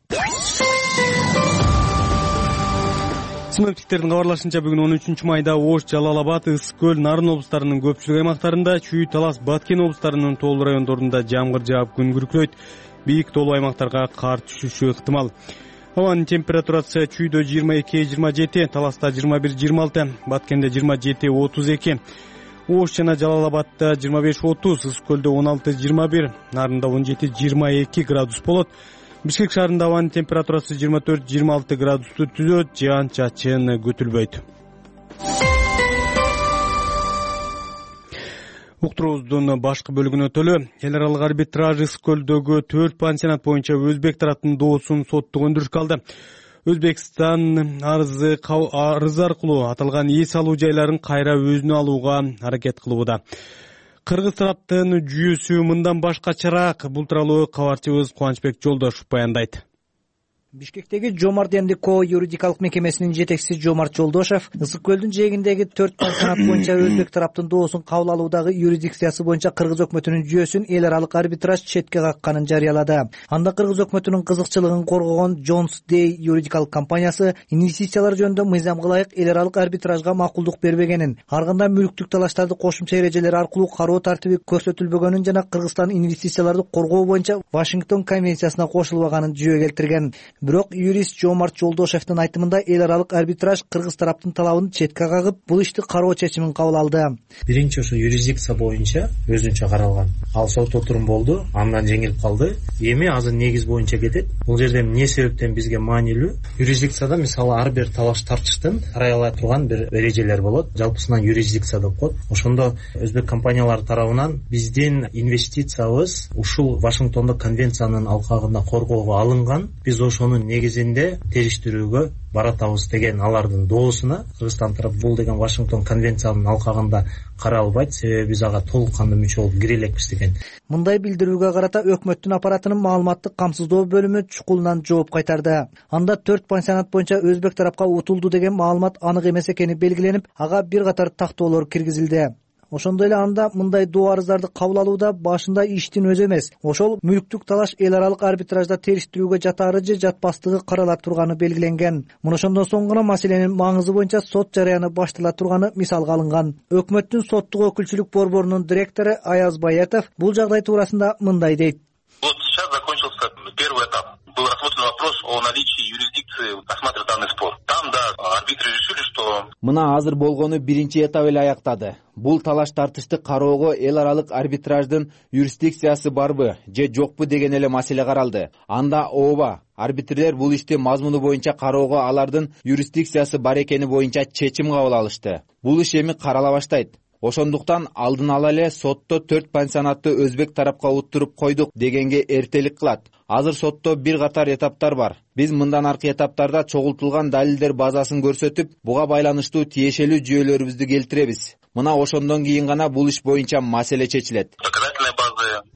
Синоптиктердин кабарлашынча, бүгүн он үчүнчү майда Ош, Жалал Абад, Ысык көл, Нарын облустарынын көпчүлүк аймактарында, Чүй, Талас, Баткен облустарынын тоолуу райондорунда жамгыр жаап күн күркүрөйт. Бийик тоолуу аймактарга кар түшүшү ыктымал. Абанын температурасы Чүйдө жыйырма эки жыйырма жети, Таласта жыйырма бир жыйырма алты, Баткенде жыйырма жети отуз эки, Ош жана Жалал Абадта жыйырма беш отуз, Ысык көлдө он алты жыйырма бир, Нарында он жети жыйырма эки градус болот. Бишкек шаарында абанын температурасы жыйырма төрт жыйырма алты градусту түзөт, жаан чачын күтүлбөйт. Уктуруубуздун башкы бөлүгүнө өтөлү. Эл аралык арбитраж Ысык көлдөгү төрт пансионат боюнча өзбек тараптын доосун соттук өндүрүшкө алды. Өзбекстан арызы арыз аркылуу аталган эс алуу жайларын кайра өзүнө алууга аракет кылууда. Кыргыз тараптын жүйөсү мындан башкачараак. Бул тууралуу кабарчыбыз Кубанычбек Жолдошов баяндайт. Бишкектеги Жомарт энд ко юридикалык мекемесинин жетекчиси Жомарт Жолдошов Ысык көлдүн жээгиндеги төрт пансионат боюнча өзбек тараптын доосун кабыл алуудагы юрисдикциясы боюнча кыргыз өкмөтүнүн жүйөсүн эл аралык арбитраж четке какканын жарыялады. Анда кыргыз өкмөтүнүн кызыкчылыгын коргогон Jones Day юридикалык компаниясы инвестициялар жөнүндө мыйзамга ылайык эл аралык арбитражга макулдук бербегенин, арганда мүлктүк талаштарды кошумча эрежелер аркылуу кароо тартиби көрсөтүлбөгөнүн жана Кыргызстан инвестицияларды коргоо боюнча Вашингтон конвенциясына кошулбаганын жүйө келтирген. Бирок юрист Жомарт Жолдошевдин айтымында эл аралык арбитраж Кыргыз тараптын талабын четке кагып, бул ишти кароо чечимин кабыл алды. Биринчи ошо юрисдикция боюнча өзүнчө каралган. Ал сот отурум болду, андан жеңилип калды. Эми азыр негиз боюнча кетет. Бул жерде эмне себептен бизге маанилүү? Юрисдикцияда мисалы ар бир талаш тартыштын каралай турган бир эрежелер болот. Жалпысынан юрисдикция деп коет. Ошондо өзбек компаниялары тарабынан биздин инвестициябыз ушул Вашингтондо конвенциянын алкагында коргоого алынган. Биз ошону негизинде териштирүүгө баратабыз деген алардын доосуна. Кыргызстан тарап бул деген Вашингтон конвенциянын алкагында каралбайт, себеби биз ага толук кандуу мүчө болуп кире элекпиз деген. Мындай билдирүүгө карата өкмөттүн аппаратынын маалыматтык камсыздоо бөлүмү чукулунан жооп кайтарды. Анда төрт пансионат боюнча өзбек тарапка утулду деген маалымат анык эмес экени белгиленип, ага бир катар тактоолор киргизилди. Ошондой эле анда мындай доо арыздарды кабыл алууда башында иштин өзү эмес, ошол мүлктүк талаш эл аралык арбитражда териштирүүгө жатаары же жатпастыгы карала турганы белгиленген. Мына ошондон соң гана маселенин маңызы боюнча сот жарыяны баштала турганы мисалга алынган. Өкмөттүн соттук өкүлчүлүк борборунун директору Аяз Баятов бул жагдай туурасында мындай дейт. Вот сейчас закончился первый этап. Был рассмотрен вопрос о наличии юрисдикции рассматривать данный спор. Там, да, арбитры решили, что... Мына азыр болгону биринчи этап эле аяктады. Бул талаш тартышты кароого эл аралык арбитраждын юрисдикциясы барбы же жокпу деген эле маселе каралды. Анда ооба, арбитрлер бул ишти мазмуну боюнча кароого алардын юрисдикциясы бар экени боюнча чечим кабыл алышты. Бул иш эми карала баштайт. Ошондуктан алдын ала эле сотто төрт пансионатты өзбек тарапка уттуруп койдук дегенге эртелик кылат. Азыр сотто бир катар этаптар бар. Биз мындан аркы этаптарда чогултулган далилдер базасын көрсөтүп, буга байланыштуу тиешелүү жүйөлөрүбүздү келтиребиз. Мына ошондон кийин гана бул иш боюнча маселе чечилет. Доказательные базы,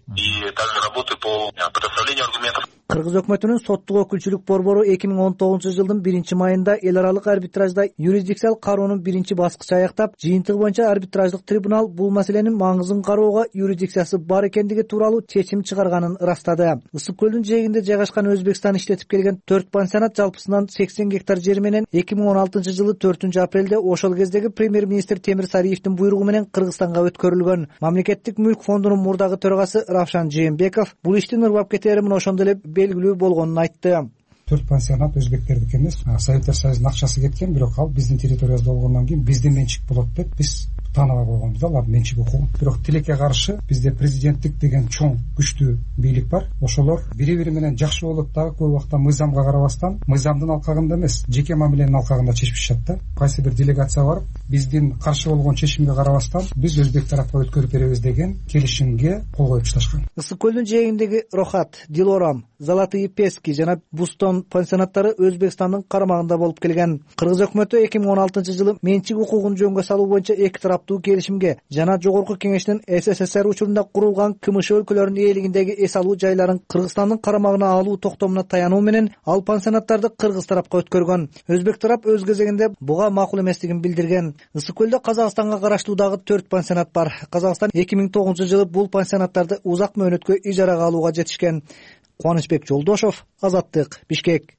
и также работы по предоставлению аргументов. Кыргыз өкмөтүнүн соттук өкүлчүлүк борбору эки миң он тогузунчу жылдын биринчи майында эл аралык арбитражда юрисдикциялык кароонун биринчи баскычы аяктап, жыйынтыгы боюнча арбитраждык трибунал бул маселенин маңызын кароого юрисдикциясы бар экендиги тууралуу чечим чыгарганын ырастады. Ысык көлдүн жээгинде жайгашкан Өзбекстан иштетип келген төрт пансионат жалпысынан сексен гектар жери менен эки миң он алтынчы жылы төртүнчү апрелде ошол кездеги премьер-министр Темир Сариевдин буйругу менен Кыргызстанга өткөрүлгөн. Мамлекеттик мүлк фондунун мурдагы төрагасы Равшан Жээнбеков бул иштин ырбап кетери менен ошондой эле белгилүү болгонун айтты. Төрт пансионат өзбектердики эмес, Советтер Союзунун акчасы кеткен, бирок ал биздин территориябызда болгондон кийин бизде менчик болот деп биз тааныбай койгонбуз. Алардын менчик укугу. Бирок тилекке каршы бизде президенттик деген чоң күчтүү бийлик бар. Ошолор бири-бири менен жакшы болуп дагы көп убакта мыйзамга карабастан, мыйзамдын алкагында эмес, жеке мамиленин алкагында чечишишат да. Кайсы бир делегация барып, биздин каршы болгон чечимге карабастан биз өзбек тарапка өткөрүп беребиз деген келишимге кол коюп ташташкан. Ысык көлдүн жээгиндеги Рохат, Дилорам, Золотые Пески жана Бустон пансионаттары Өзбекстандын карамагында болуп келген. Кыргыз өкмөтү эки миң он алтынчы жылы менчик укугун жөнгө салуу боюнча эки тараптуу келишимге жана Жогорку Кеңештин СССР учурунда курулган КМШ өлкөлөрүнүн ээлигиндеги эс алуу жайларын Кыргызстандын карамагына алуу токтомуна таянуу менен ал пансионаттарды Кыргыз тарапка өткөргөн. Өзбек тарап өз кезегинде буга макул эместигин билдирген. Ысык көлдө Казакстанга караштуу дагы төрт пансионат бар. Казакстан эки миң тогузунчу жылы бул пансионаттарды узак мөөнөткө ижарага алууга жетишкен. Кубанычбек Жолдошов, Азаттык, Бишкек.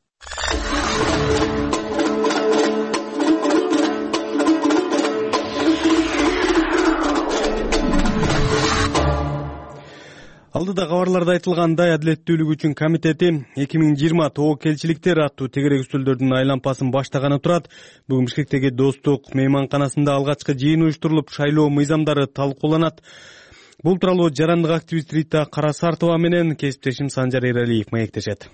Алдыда кабарларда айтылгандай, Адилеттүүлүк үчүн комитети эки миң жыйырма тобокелчиликтер аттуу тегерек үстөлдөрдүн айлампасын баштаганы турат. Бүгүн Бишкектеги Достук мейманканасында алгачкы жыйын уюштурулуп, шайлоо мыйзамдары талкууланат. Бул тууралуу жарандык активист Рита Карасартова менен кесиптешим Санжар Эралиев маектешет.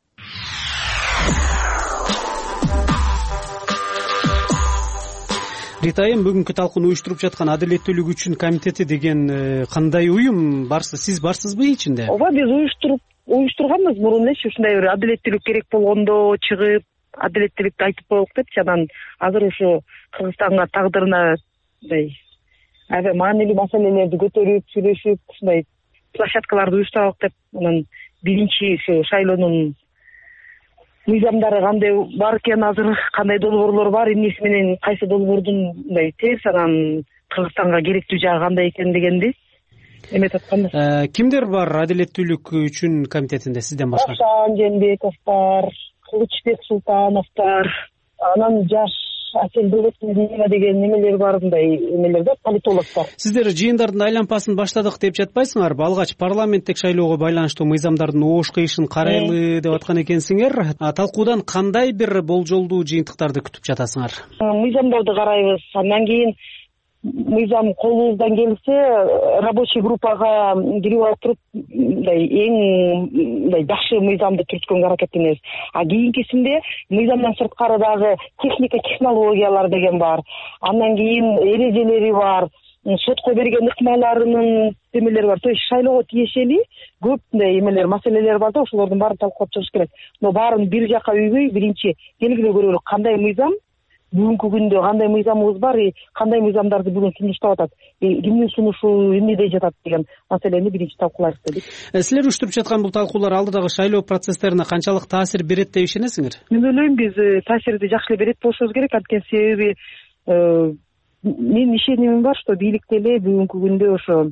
Рита айым, бүгүнкү талкууну уюштуруп жаткан Адилеттүүлүк үчүн комитети деген кандай уюм барсыз? Сиз барсызбы ичинде? Ооба, биз уюштуруп уюштурганбыз мурун элечи, ушундай бир адилеттүүлүк керек болгондо чыгып, адилеттүүлүктү айтып коелук депчи. Анан азыр ушу Кыргызстанга тагдырына мындай аябай маанилүү маселелерди көтөрүп, сүйлөшүп, ушундай площадкаларды уюштуралык деп, анан биринчи ушу шайлоонун мыйзамдары кандай бар экен, азыр кандай долбоорлор бар, эмнеси менен кайсы долбоордун мындай терс, анан Кыргызстанга керектүү жагы кандай экен дегенди эметип атканбыз. Кимдер бар Адилеттүүлүк үчүн комитетинде сизден башка? Равшан Жээнбеков бар, Кылычбек Султанов бар, анан жаш Аселбек деген немелер бар, мындай эмелерде политологдор. Сиздер жыйындардын айлампасын баштадык деп жатпайсыңарбы? Алгач парламенттик шайлоого байланыштуу мыйзамдардын оош кыйышын карайлы деп аткан экенсиңер. Талкуудан кандай бир болжолдуу жыйынтыктарды күтүп жатасыңар? Мыйзамдарды карайбыз, андан кийин мыйзам колубуздан келсе рабочий группага кирип алып туруп мындай эң мындай жакшы мыйзамды түрткөнгө аракеттенебиз. А кийинкисинде мыйзамдан сырткары дагы техника технологиялар деген бар. Андан кийин эрежелери бар, сотко берген ыкмаларынын эмелери бар. То есть шайлоого тиешелүү көп мындай эмелер, маселелер бар да, ошолордун баарын талкуулап чыгыш керек. Но баарын бир жака үйбөй, биринчи белгилеп көрөлүк кандай мыйзам бүгүнкү күндө, кандай мыйзамыбыз бар, кандай мыйзамдарды бүгүн сунуштап атат, кимдин сунушу эмнеде жатат деген маселени биринчи талкуулайбыз дедик. Силер уюштуруп жаткан бул талкуулар алдыдагы шайлоо процесстерине канчалык таасир берет деп ишенесиңер? Мен ойлойм, биз таасирди жакшы эле берет болушубуз керек. Анткени себеби менин ишенимим бар, что бийлик деле бүгүнкү күндө ошо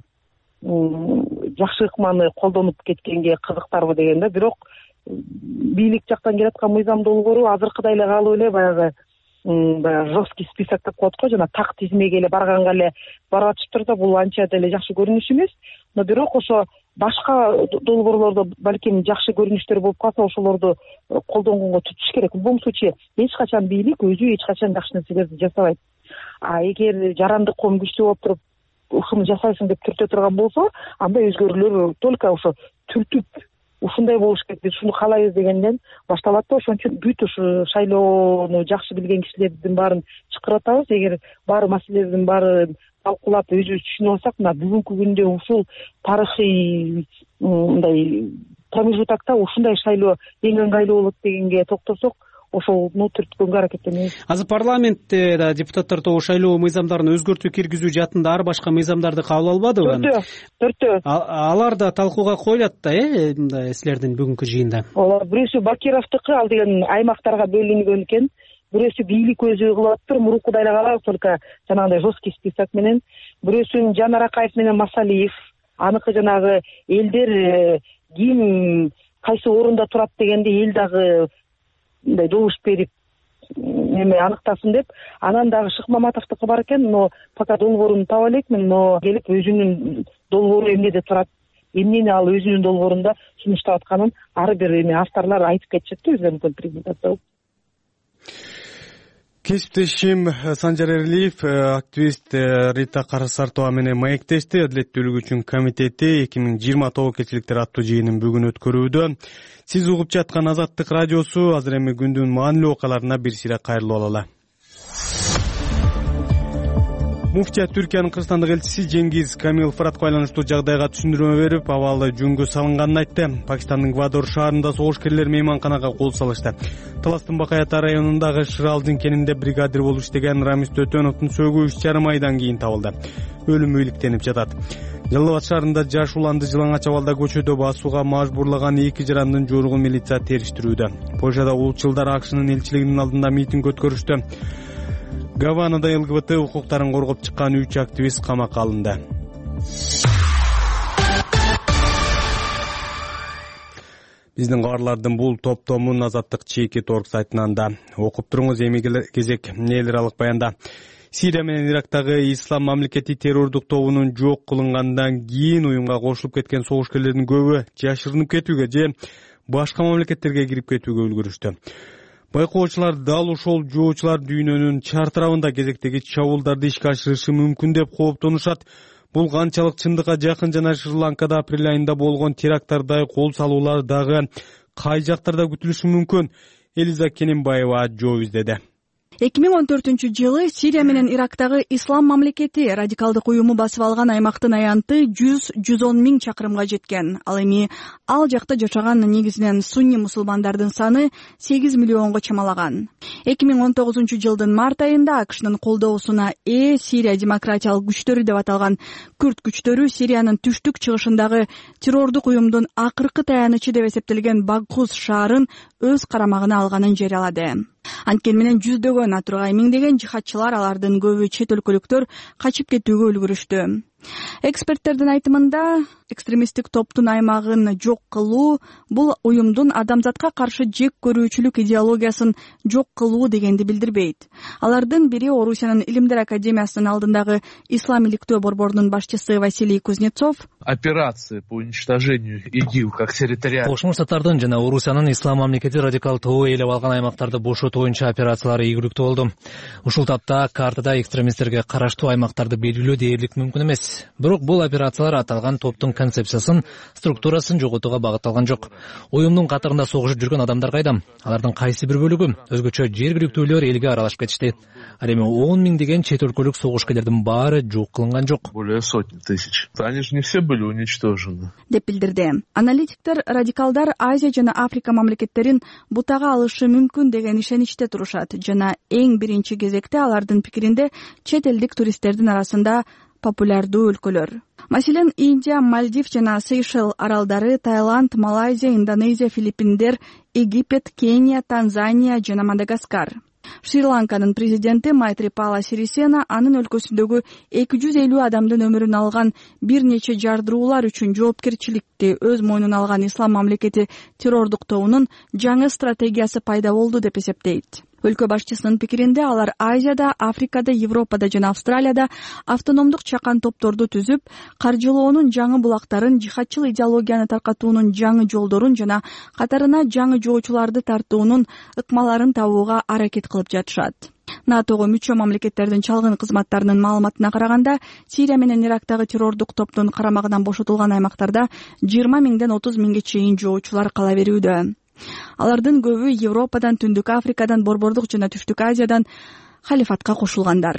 жакшы ыкманы колдонуп кеткенге кызыктарбы деген да. Бирок бийлик жактан келаткан мыйзам долбоору азыркыдай эле калып эле баягы баягы жесткий список деп коет го, жана так тизмеге эле барганга эле барып атышыптыр да, бул анча деле жакшы көрүнүш эмес. Но бирок ошо башка долбоорлордо балким жакшы көрүнүштөр болуп калса, ошолорду колдонгонго tutуш керек. В любом случае эч качан бийлик өзү эч качан жакшы нерселерди жасабайт. А эгер жарандык ком күчтүү болуп туруп ушуну жасайсың деп түртө турган болсо, анда өзгөрүүлөр только ошо түртүп ушундай болуш керек, биз ушуну каалайбыз дегенден башталат да. Ошон үчүн бүт ушу шайлоону жакшы билген кишилердин баарын чакыртабыз. Эгер баары маселелердин баарын талкуулап өзүбүз түшүнүп алсак, мына бүгүнкү күндө ушул тарыхый мындай промежутокто ушундай шайлоо эң ыңгайлуу болот дегенге токтосок, ошону түрткөнгө аракеттенебиз. азыр парламентте да депутаттар тобу шайлоо мыйзамдарын өзгөртүү киргизүү жаатында ар башка мыйзамдарды кабыл албадыбы? Төртөө, төртөө. Алар да талкууга коюлат да, э, мындай силердин бүгүнкү жыйында. Ооба, бирөөсү Бакировдуку, ал деген аймактарга бөлүнгөн экен. Бирөөсү бийлик өзү кылып атыптыр, мурункудай эле калабыз, только жанагындай жесткий список менен. Бирөөсүн Жан Аракаев менен Масалиев, аныкы жанагы элдер ким кайсы орунда турат дегенди эл дагы мындай добуш берип эме аныктасын деп, анан дагы Шыкмаматовдуку бар экен, но пока долбоорун таба элекмин, но келип өзүнүн долбоору эмнеде турат, эмнени ал өзүнүн долбоорунда сунуштап атканын ар бир эме авторлор айтып кетишет да, өзү мүмкүн презентация. Кесиптешим Санжар Эрлиев, активист Рита Карасартова менен маектешти. Адилеттүүлүк үчүн комитети эки миң жыйырма тобокелчиликтер аттуу жыйынын бүгүн өткөрүүдө. Сиз угуп жаткан Азаттык радиосу. Азыр эми күндүн маанилүү окуяларына бир сире кайрылып алалы. Муфтия Түркиянын Кыргызстандык элчиси Жеңгиз Камилов Фыратка байланыштуу жагдайга түшүндүрмө берип, абалы жөнгө салынганын айтты. Пакистандын Гвадор шаарында согушкерлер мейманканага кол салышты. Таластын Бакаята районундагы Шыралдын кенинде бригадир болуп иштеген Рамис Төтөновдун сөгүү үч жарым айдан кийин табылды. Өлүмү иликтенип жатат. Жалал Абад шаарында жаш уланды Жылаңач абалда көчөдө басууга мажбурлаган эки жарандын жоругун милиция териштирүүдө. Польшада улутчулдар АКШнын элчилигинин алдында митинг өткөрүштү. Гаванада эл гэ бэ тэ укуктарын коргоп чыккан үч активист камакка алынды. Биздин кабарлардын бул топтомун Азаттык чеки торг сайтынан да окуп туруңуз. Эми кезек эл аралык баянда. Сирия менен Ирактагы Ислам мамлекети террордук тобунун жок кылынгандан кийин уюмга кошулуп кеткен согушкерлердин көбү жашырынып кетүүгө же башка мамлекеттерге кирип кетүүгө үлгүрүштү. Байкоочулар дал ошол жоочулар дүйнөнүн чартырабында кезектеги чабуулдарды ишке ашырышы мүмкүн деп кооптонушат. Бул канчалык чындыкка жакын жана Шри-Ланкада апрель айында болгон теракттардай кол салуулар дагы кай жактарда күтүлүшү мүмкүн? Элиза Кененбаева жооп издеди. эки миң он төртүнчү жылы Сирия менен Ирактагы Ислам мамлекети радикалдык уюму басып алган аймактын аянты жүз жүз он миң чакырымга жеткен. Ал эми ал жакта жашаган негизинен сунни мусулмандардын саны сегиз миллионго чамалаган. эки миң он тогузунчу жылдын март айында АКШнын колдоосуна ээ Сирия демократиялык күчтөрү деп аталган күрд күчтөрү Сириянын түштүк чыгышындагы террордук уюмдун акыркы таянычы деп эсептелген Багхуз шаарын өз карамагына алганын жарыялады. Анткени менен жүздөгөн атургай миңдеген жихадчылар, алардын көбү чет өлкөлүктөр, качып кетүүгө үлгүрүштү. Эксперттердин айтымында экстремисттик топтун аймагын жок кылуу бул уюмдун адамзатка каршы жек көрүүчүлүк идеологиясын жок кылуу дегенди билдирбейт. Алардын бири Орусиянын Илимдер академиясынын алдындагы ислам иликтөө борборунун башчысы Василий Кузнецов. Операции по уничтожению ИГИЛ как территориальный. Кошмо Штаттардын жана Орусиянын ислам мамлекети радикал тобу ээлеп алган аймактарды бошотуу боюнча операциялары ийгиликтүү болду. Ушул тапта картада экстремисттерге караштуу аймактарды белгилөө дээрлик мүмкүн эмес. Бирок бул операциялар аталган топтун концепциясын, структурасын жоготууга багытталган жок. Уюмдун катарында согушуп жүргөн адамдар кайда? Алардын кайсы бир бөлүгү өзгөчө жергиликтүүлөр элге аралашып кетишти. Ал эми он миңдеген чет өлкөлүк согушкерлердин баары жок кылынган жок. Более сотни тысяч. Они же не все были уничтожены. Деп билдирди. Аналитиктер радикалдар Азия жана Африка мамлекеттерин бутага алышы мүмкүн деген ишеничте турушат жана эң биринчи кезекте алардын пикиринде чет элдик туристтердин арасында популярдуу өлкөлөр. Маселен, Индия, Мальдив жана Сейшел аралдары, Таиланд, Малайзия, Индонезия, Филиппиндер, Египет, Кения, Танзания жана Мадагаскар. Шри-Ланканын президенти Майтрипала Сирисена анын өлкөсүндөгү эки жүз элүү адамдын өмүрүн алган бир нече жардыруулар үчүн жоопкерчиликти өз мойнуна алган ислам мамлекети террордук тобунун жаңы стратегиясы пайда болду деп эсептейт. Өлкө башчысынын пикиринде алар Азияда, Африкада, Европада жана Австралияда автономдук чакан топторду түзүп, каржылоонун жаңы булактарын, жихадчыл идеологияны таркатуунун жаңы жолдорун жана катарына жаңы жоочуларды тартуунун ыкмаларын табууга аракет кылып жатышат. натого мүчө мамлекеттердин чалгын кызматтарынын маалыматына караганда, Сирия менен Ирактагы террордук топтун карамагынан бошотулган аймактарда жыйырма миңден отуз миңге чейин жоочулар кала берүүдө. Алардын көбү Европадан, Түндүк Африкадан, Борбордук жана Түштүк Азиядан халифатка кошулгандар.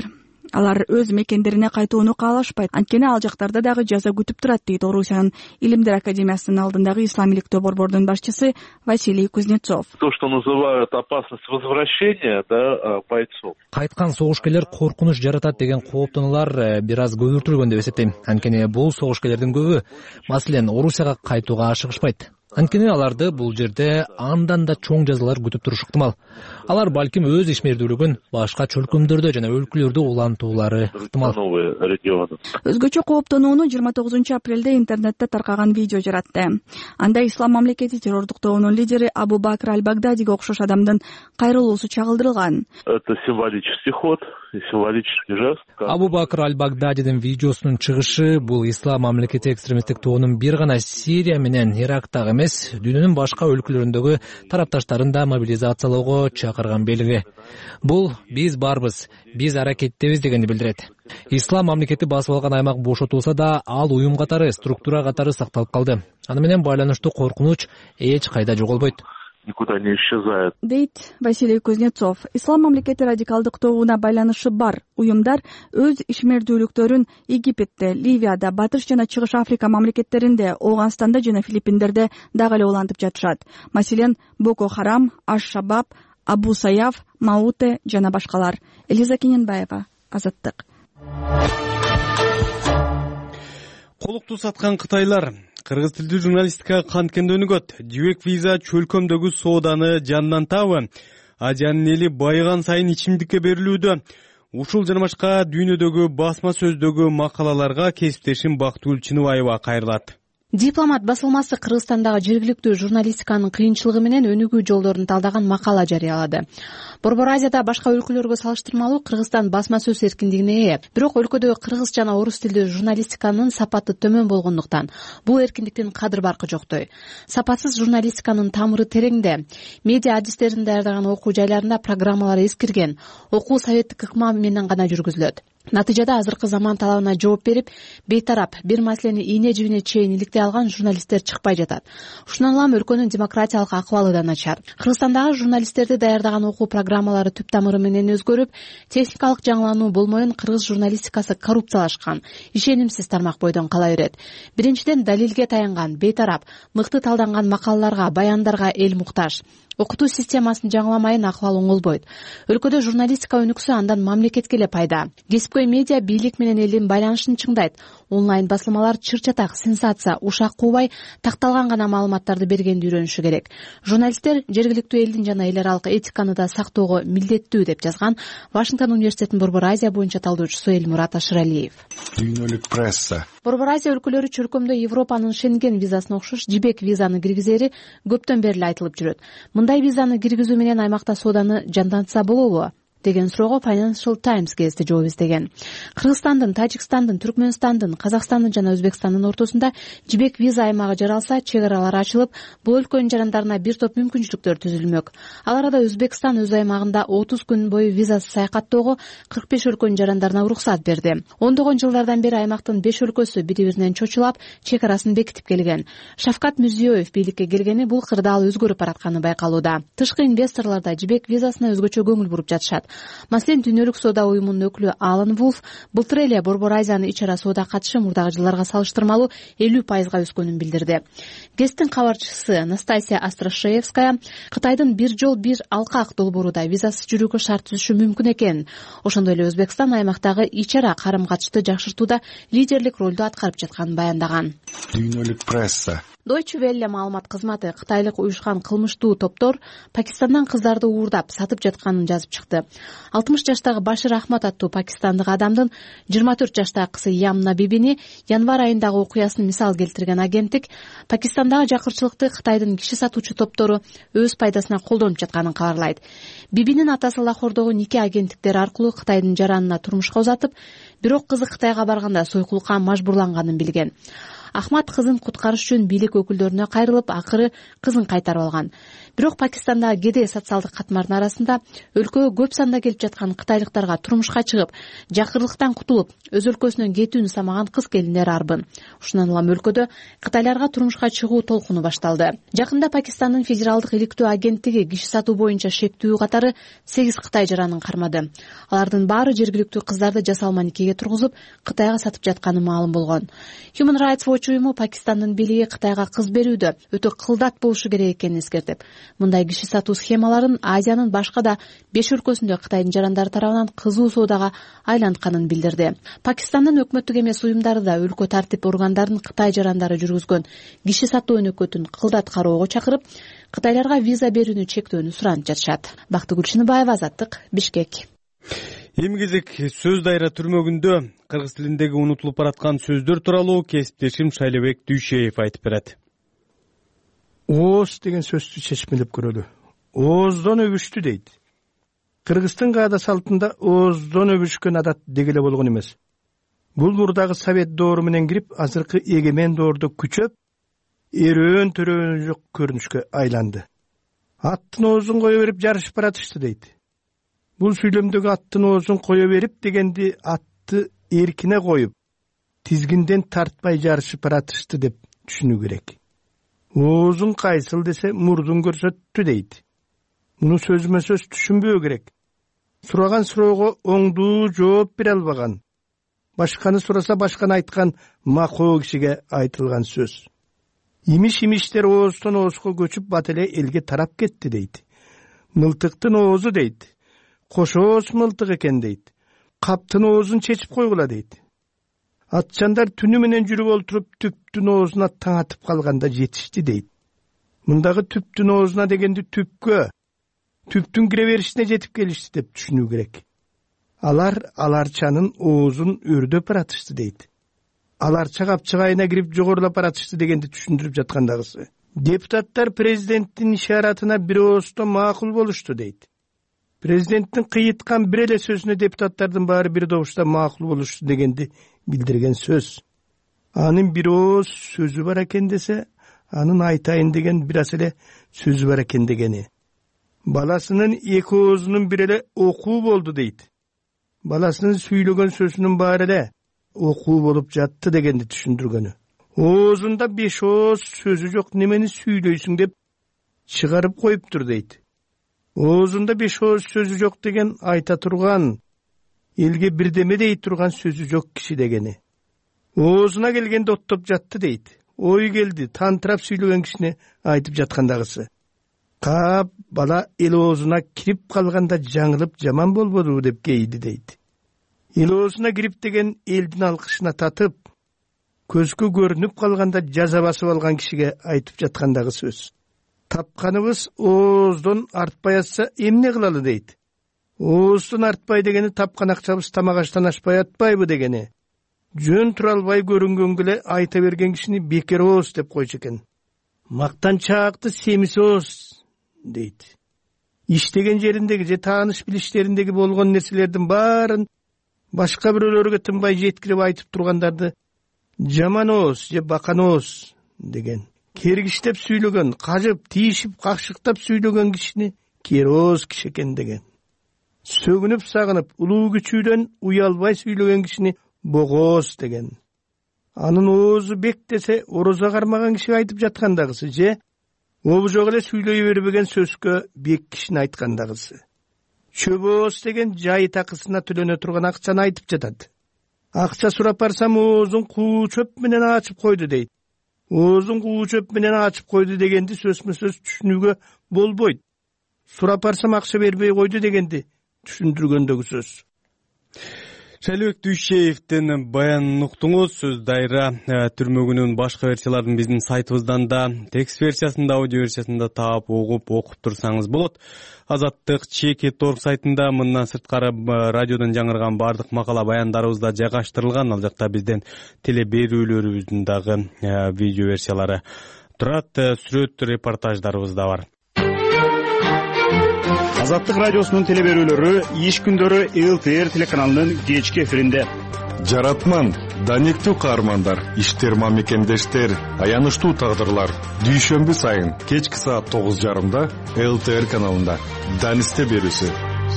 алар өз мекендерине кайтууну каалашпайт, анткени ал жактарда дагы жаза күтүп турат, дейт Орусиянын Илимдер академиясынын алдындагы ислам иликтөө борбордунун башчысы Василий Кузнецов. То, что называют опасность возвращения, да, бойцов. Кайткан согушкерлер коркунуч жаратат деген кооптонуулар бир аз көбүртүлгөн деп эсептейм. Анткени бул согушкерлердин көбү, маселен, Орусияга кайтууга ашыгышпайт. Анткени аларды бул жерде андан да чоң жазалар күтүп турушу ыктымал. Алар балким өз ишмердүүлүгүн башка чөлкөмдөрдө жана өлкөлөрдө улантуулары ыктымал. Өзгөчө кооптонууну жыйырма тогузунчу апрелде интернетте таркаган видео жаратты. Анда ислам мамлекети террордук тобунун лидери Абу Бакр аль-Багдадиге окшош адамдын кайрылуусу чагылдырылган. Это символический ход, символический жест. Абу Бакр аль-Багдадидин видеосунун чыгышы бул ислам мамлекети экстремисттик тобунун бир гана Сирия менен Ирактагы эмес, дүйнөнүн башка өлкөлөрүндөгү тарапташтарын да мобилизациялоого чакырган белги. Бул биз барбыз, биз аракеттебиз дегенди билдирет. Ислам мамлекети басып алган аймак бошотулса да, ал уюм катары, структура катары сакталып калды. Аны менен байланыштуу коркунуч эч кайда жоголбойт. Никуда не исчезает, дейт Василий Кузнецов. Ислам мамлекети радикалдык тобуна байланышы бар уюмдар өз ишмердүүлүктөрүн Египетте, Ливияда, Батыш жана Чыгыш Африка мамлекеттеринде, Ооганстанда жана Филиппиндерде дагы эле улантып жатышат. Маселен, Боко Харам, Аш-Шабаб, Абу Саяф, Мауте жана башкалар. Элиза Кененбаева, Азаттык. Колукту саткан кытайлар кыргыз тилдүү журналистикага канткенде өнүгөт. Жибек виза чөлкөмдөгү сооданы жандантабы? Ажанын эли байыган сайын ичимдикке берилүүдө. Ушул жана башка дүйнөдөгү басма сөздөгү макалаларга кесиптешим Бактыгүл Чыныбаева кайрылат. Дипломат басылмасы Кыргызстандагы жергиликтүү журналистиканын кыйынчылыгы менен өнүгүү жолдорун талдаган макала жарыялады. Борбор Азияда башка өлкөлөргө салыштырмалуу Кыргызстан басма сөз эркиндигине ээ. Бирок өлкөдө кыргыз жана орус тилдүү журналистиканын сапаты төмөн болгондуктан бул эркиндиктин кадыр баркы жоктой. Сапатсыз журналистиканын тамыры тереңде. Медиа адистерин даярдаган окуу жайларында программалар эскирген. Окуу советтик ыкма менен гана жүргүзүлөт. Натыйжада азыркы заман талабына жооп берип, бейтарап бир маселени ийне жибине чейин иликтей алган журналисттер чыкпай жатат. Ушундан улам өлкөнүн демократиялык акыбалы да начар. Кыргызстандагы журналисттерди даярдаган окуу программалары түп тамыры менен өзгөрүп, техникалык жаңылануу болмоюн кыргыз журналистикасы коррупциялашкан, ишенимсиз тармак бойдон кала берет. Биринчиден, далилге таянган, бейтарап, мыкты талданган макалаларга, баяндарга эл муктаж. Окутуу системасын жаңыламайын акыбал оңолбойт. Өлкөдө журналистика өнүксө, андан мамлекетке эле пайда. Кесипкөй медиа бийлик менен элдин байланышын чыңдайт. Онлайн басылмалар чыр-чатак, сенсация, ушак куубай, такталган гана маалыматтарды бергенди үйрөнүшү керек. Журналисттер жергиликтүү элдин жана эл аралык этиканы да сактоого милдеттүү, деп жазган Вашингтон университетинин Борбор Азия боюнча талдоочусу Элмурат Ашыралиев. Дүйнөлүк пресса. Борбор Азия өлкөлөрү чөлкөмдө Европанын Шенген визасына окшош жибек визаны киргизери көптөн бери айтылып жүрөт. Мындай визаны киргизүү менен аймакта сооданы жандантса болобу деген суроого Financial Times гезити жооп издеген. Кыргызстандын, Тажикстандын, Түркмөнстандын, Казакстандын жана Өзбекстандын ортосунда жибек виза аймагы жаралса, чек аралар ачылып, бул өлкөнүн жарандарына бир топ мүмкүнчүлүктөр түзүлмөк. Ал арада Өзбекстан өз аймагында отуз күн бою визасыз саякаттоого кырк беш өлкөнүн жарандарына уруксат берди. ондогон жылдардан бери аймактын беш өлкөсү бири-биринен чочулап, чек арасын бекитип келген. Шавкат Мирзиёев бийликке келгени бул кырдаал өзгөрүп баратканы байкалууда. Тышкы инвесторлор да жибек визасына өзгөчө көңүл буруп жатышат. Маселен, Дүйнөлүк соода уюмунун өкүлү Алан Вулф былтыр эле Борбор Азиянын ич ара соода катышы мурдагы жылдарга салыштырмалуу элүү пайызга өскөнүн билдирди. Гестин кабарчысы Настасия Острашевская Кытайдын бир жол бир алкак долбооруда визасыз жүрүүгө шарт түзүшү мүмкүн экенин, ошондой эле Өзбекстан аймактагы ич ара карым-катышты жакшыртууда лидерлик ролду аткарып жатканын баяндаган. Дүйнөлүк пресса. Deutsche Welle маалымат кызматы кытайлык уюшкан кылмыштуу топтор Пакистандан кыздарды уурдап сатып жатканын жазып чыкты. алтымыш жаштагы Башир Ахмад аттуу пакистандык адамдын жыйырма төрт жаштагы кызы Ямна Бибини январь айындагы окуясын мисал келтирген агенттик Пакистандагы жакырчылыкты Кытайдын киши сатуучу топтору өз пайдасына колдонуп жатканын кабарлайт. Бибинин атасы Лахордогу нике агенттиктери аркылуу Кытайдын жаранына турмушка узатып, бирок кызы Кытайга барганда сойкулукка мажбурланганын билген. Ахмад кызын куткарыш үчүн бийлик өкүлдөрүнө кайрылып, акыры кызын кайтарып алган. бирок Пакистандагы кедей социалдык катмардын арасында өлкөгө көп санда келип жаткан кытайлыктарга турмушка чыгып, жакырлыктан кутулуп, өз өлкөсүнөн кетүүнү самаган кыз келиндер арбын. Ушундан улам өлкөдө кытайларга турмушка чыгуу толкуну башталды. Жакында Пакистандын федералдык иликтөө агенттиги киши сатуу боюнча шектүү катары сегиз кытай жаранын кармады. Алардын баары жергиликтүү кыздарды жасалма никеге тургузуп, Кытайга сатып жатканы маалым болгон. Human Rights Watch уюму Пакистандын бийлиги Кытайга кыз берүүдө өтө кылдат болушу керек экенин эскертип, мындай киши сатуу схемаларын Азиянын башка да беш өлкөсүндө Кытайдын жарандары тарабынан кызуу соодага айлантканын билдирди. Пакистандын өкмөттүк эмес уюмдары да өлкө тартип органдарын Кытай жарандары жүргүзгөн киши сатуу өнөкөтүн кылдат кароого чакырып, кытайларга виза берүүнү чектөөнү суранып жатышат. Бактыгүл Шыныбаева, Азаттык, Бишкек. Эми кезек сөз дайра түрмөгүндө кыргыз тилиндеги унутулуп бараткан сөздөр тууралуу кесиптешим Шайлебек Дүйшеев айтып берет. Ооз деген сөздү чечмелеп көрөлү. Ооздон өбүштү дейт. Кыргыздын каада салтында ооздон өбүшкөн адат дегеле болгон эмес. Бул мурдагы совет доору менен кирип, азыркы эгемен доордо күчөп, эрөөн төрөөнү жок көрүнүшкө айланды. Аттын оозун кое берип жарышып баратышты дейт. Бул сүйлөмдөгү аттын оозун кое берип дегенди атты эркине коюп, тизгинден тартпай жарышып баратышты деп түшүнүү керек. Оозун кайсыл десе мурдун көрсөттү дейт. Муну сөзмө сөз түшүнбөө керек. Сураган суроого оңдуу жооп бере албаган, башканы сураса башканы айткан макоо кишиге айтылган сөз. Имиш-имиштер ооздон оозго көчүп бат эле элге тарап кетти дейт. Мылтыктын оозу дейт. Кошооз мылтык экен дейт. Каптын оозун чечип койгула дейт. Атчандар түнү менен жүрүп олтуруп түптүн оозуна таң атып калганда жетишти дейт. Мындагы түптүн оозуна дегенди түпкө, түптүн кире беришине жетип келишти деп түшүнүү керек. Алар аларчанын оозун өрдөп баратышты дейт. Аларча капчыгайына кирип жогорулап баратышты дегенди түшүндүрүп жаткандагысы. Депутаттар президенттин ишаратына бир ооздон макул болушту дейт. Президенттин кыйыткан бир эле сөзүнө депутаттардын баары бир добушта макул болушту дегенди билдирген сөз. Анын бир ооз сөзү бар экен десе, анын айтайын деген бир аз эле сөзү бар экен дегени. Баласынын эки оозунун бир эле окуу болду дейт. Баласынын сүйлөгөн сөзүнүн баары эле окуу болуп жатты дегенди түшүндүргөнү. Оозунда беш ооз сөзү жок немени сүйлөйсүң деп чыгарып коюптур дейт. Оозунда беш ооз сөзү жок деген айта турган, элге бирдеме дей турган сөзү жок киши дегени. Оозуна келгенде оттоп жатты дейт. Ой келди, тантырап сүйлөгөн кишини айтып жаткандагысы. Кап бала эл оозуна кирип калганда жаңылып жаман болбоду деп кейди дейт. Эл оозуна кирип деген элдин алкышына татып, көзгө көрүнүп калганда жаза басып алган кишиге айтып жаткандагы сөз. Тапканыбыз ооздон артпай атса эмне кылалы дейт. Ооздон артпай дегени тапкан акчабыз тамак аштан ашпай атпайбы дегени. Жөн тура албай көрүнгөнгө эле айта берген кишини бекер ооз деп койчу экен. Мактанчаакты семиз ооз дейт. Иштеген жериндеги же тааныш билиштериндеги болгон нерселердин баарын башка бирөөлөргө тынбай жеткирип айтып тургандарды жаман ооз же бакан ооз деген. Кергиштеп сүйлөгөн, кажып, тийишип, какшыктап сүйлөгөн кишини кер ооз киши экен деген. Сөгүнүп сагынып, улуу күчүүдөн уялбай сүйлөгөн кишини богооз деген. Анын оозу бек десе, орозо кармаган кишиге айтып жаткандагысы же обу жок эле сүйлөй бербеген сөзгө бек кишини айткандагысы. Чөбөөз деген жай такысына төлөнө турган акчаны айтып жатат. Акча сурап барсам оозун куу чөп менен ачып койду дейт. Оозун куу чөп менен ачып койду дегенди сөзмө сөз түшүнүүгө болбойт. Сурап барсам акча бербей койду дегенди түшүндүргөндөгү сөз. Шайлебек Дүйшеевдин баянын уктуңуз. Сөз дайра түрмөгүнүн башка версияларын биздин сайтыбыздан да, текст версиясында, аудио версиясында таап, угуп, окуп турсаңыз болот. Азаттык чеки торг сайтында мындан сырткары радиодон жаңырган бардык макала баяндарыбыз да жайгаштырылган. Ал жакта биздин теле берүүлөрүбүздүн дагы видео версиялары турат, сүрөт репортаждарыбыз да бар. Азаттык радиосунун теле берүүлөрү иш күндөрү эл тэ эр телеканалынын кечки эфиринде. Жаратман Даниктүү каармандар, иштерма мекендештер, аянычтуу тагдырлар. Дүйшөмбү сайын кечки саат тогуз жарымда эл тэ эр каналында Данисте берүүсү.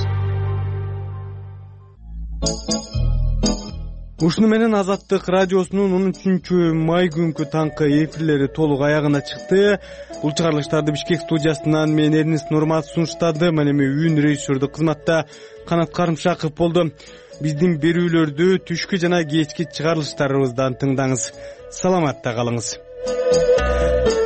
Ушуну менен Азаттык радиосунун он үчүнчү май күнкү таңкы эфирлери толук аягына чыкты. Бул чыгарылыштарды Бишкек студиясынан мен Эрнест Нурматов сунуштадым. Мен эми үн режиссердүк кызматта Канат Карымшаков болду. Биздин берүүлөрдү түшкү жана кечки чыгарылыштарыбыздан тыңдаңыз. Саламатта калыңыз.